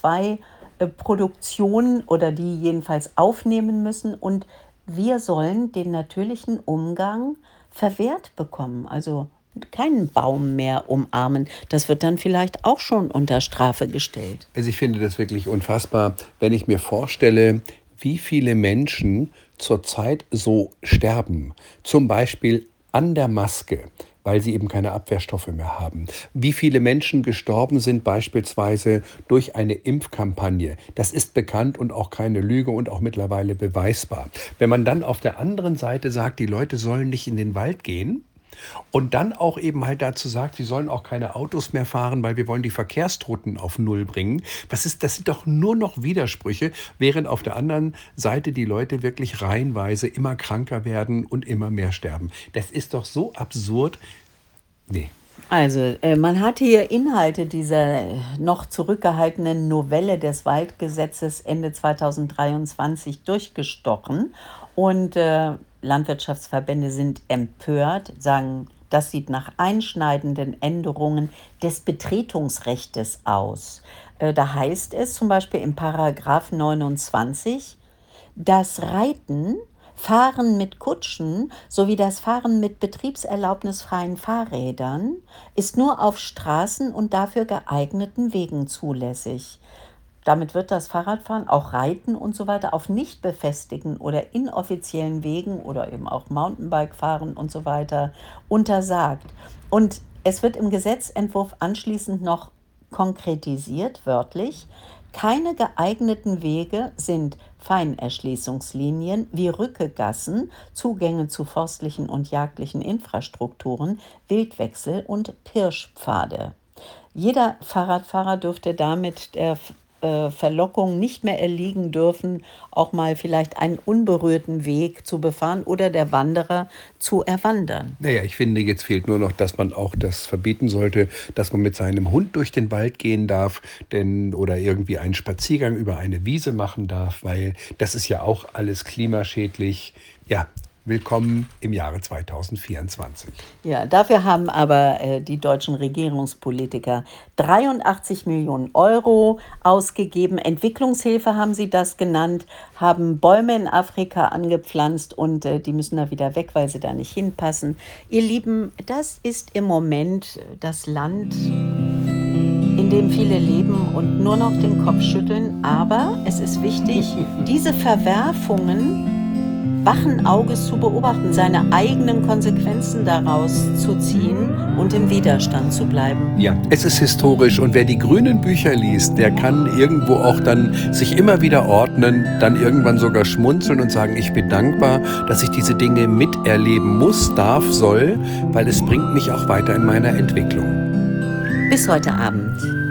S1: CO2-Produktion oder die jedenfalls aufnehmen müssen. Und wir sollen den natürlichen Umgang verwehrt bekommen. Also keinen Baum mehr umarmen. Das wird dann vielleicht auch schon unter Strafe gestellt.
S2: Also ich finde das wirklich unfassbar, wenn ich mir vorstelle, wie viele Menschen zurzeit so sterben. Zum Beispiel an der Maske, weil sie eben keine Abwehrstoffe mehr haben. Wie viele Menschen gestorben sind beispielsweise durch eine Impfkampagne. Das ist bekannt und auch keine Lüge und auch mittlerweile beweisbar. Wenn man dann auf der anderen Seite sagt, die Leute sollen nicht in den Wald gehen, und dann auch eben halt dazu sagt, sie sollen auch keine Autos mehr fahren, weil wir wollen die Verkehrstoten auf Null bringen. Das sind doch nur noch Widersprüche, während auf der anderen Seite die Leute wirklich reihenweise immer kranker werden und immer mehr sterben. Das ist doch so absurd. Nee.
S1: Also, man hat hier Inhalte dieser noch zurückgehaltenen Novelle des Waldgesetzes Ende 2023 durchgestochen und Landwirtschaftsverbände sind empört, sagen, das sieht nach einschneidenden Änderungen des Betretungsrechtes aus. Da heißt es zum Beispiel im Paragraph 29, das Reiten, Fahren mit Kutschen sowie das Fahren mit betriebserlaubnisfreien Fahrrädern ist nur auf Straßen und dafür geeigneten Wegen zulässig. Damit wird das Fahrradfahren, auch Reiten und so weiter, auf nicht befestigten oder inoffiziellen Wegen oder eben auch Mountainbike-Fahren und so weiter untersagt. Und es wird im Gesetzentwurf anschließend noch konkretisiert, wörtlich, keine geeigneten Wege sind Feinerschließungslinien wie Rückegassen, Zugänge zu forstlichen und jagdlichen Infrastrukturen, Wildwechsel und Pirschpfade. Jeder Fahrradfahrer dürfte damit der Verlockung nicht mehr erliegen dürfen, auch mal vielleicht einen unberührten Weg zu befahren oder der Wanderer zu erwandern.
S2: Naja, ich finde, jetzt fehlt nur noch, dass man auch das verbieten sollte, dass man mit seinem Hund durch den Wald gehen darf, oder irgendwie einen Spaziergang über eine Wiese machen darf, weil das ist ja auch alles klimaschädlich. Ja, willkommen im Jahre 2024.
S1: Ja, dafür haben aber die deutschen Regierungspolitiker 83 Millionen Euro ausgegeben. Entwicklungshilfe haben sie das genannt, haben Bäume in Afrika angepflanzt und die müssen da wieder weg, weil sie da nicht hinpassen. Ihr Lieben, das ist im Moment das Land, in dem viele leben und nur noch den Kopf schütteln. Aber es ist wichtig, diese Verwerfungen wachen Auges zu beobachten, seine eigenen Konsequenzen daraus zu ziehen und im Widerstand zu bleiben.
S2: Ja, es ist historisch und wer die grünen Bücher liest, der kann irgendwo auch dann sich immer wieder ordnen, dann irgendwann sogar schmunzeln und sagen, ich bin dankbar, dass ich diese Dinge miterleben muss, darf, soll, weil es bringt mich auch weiter in meiner Entwicklung.
S1: Bis heute Abend.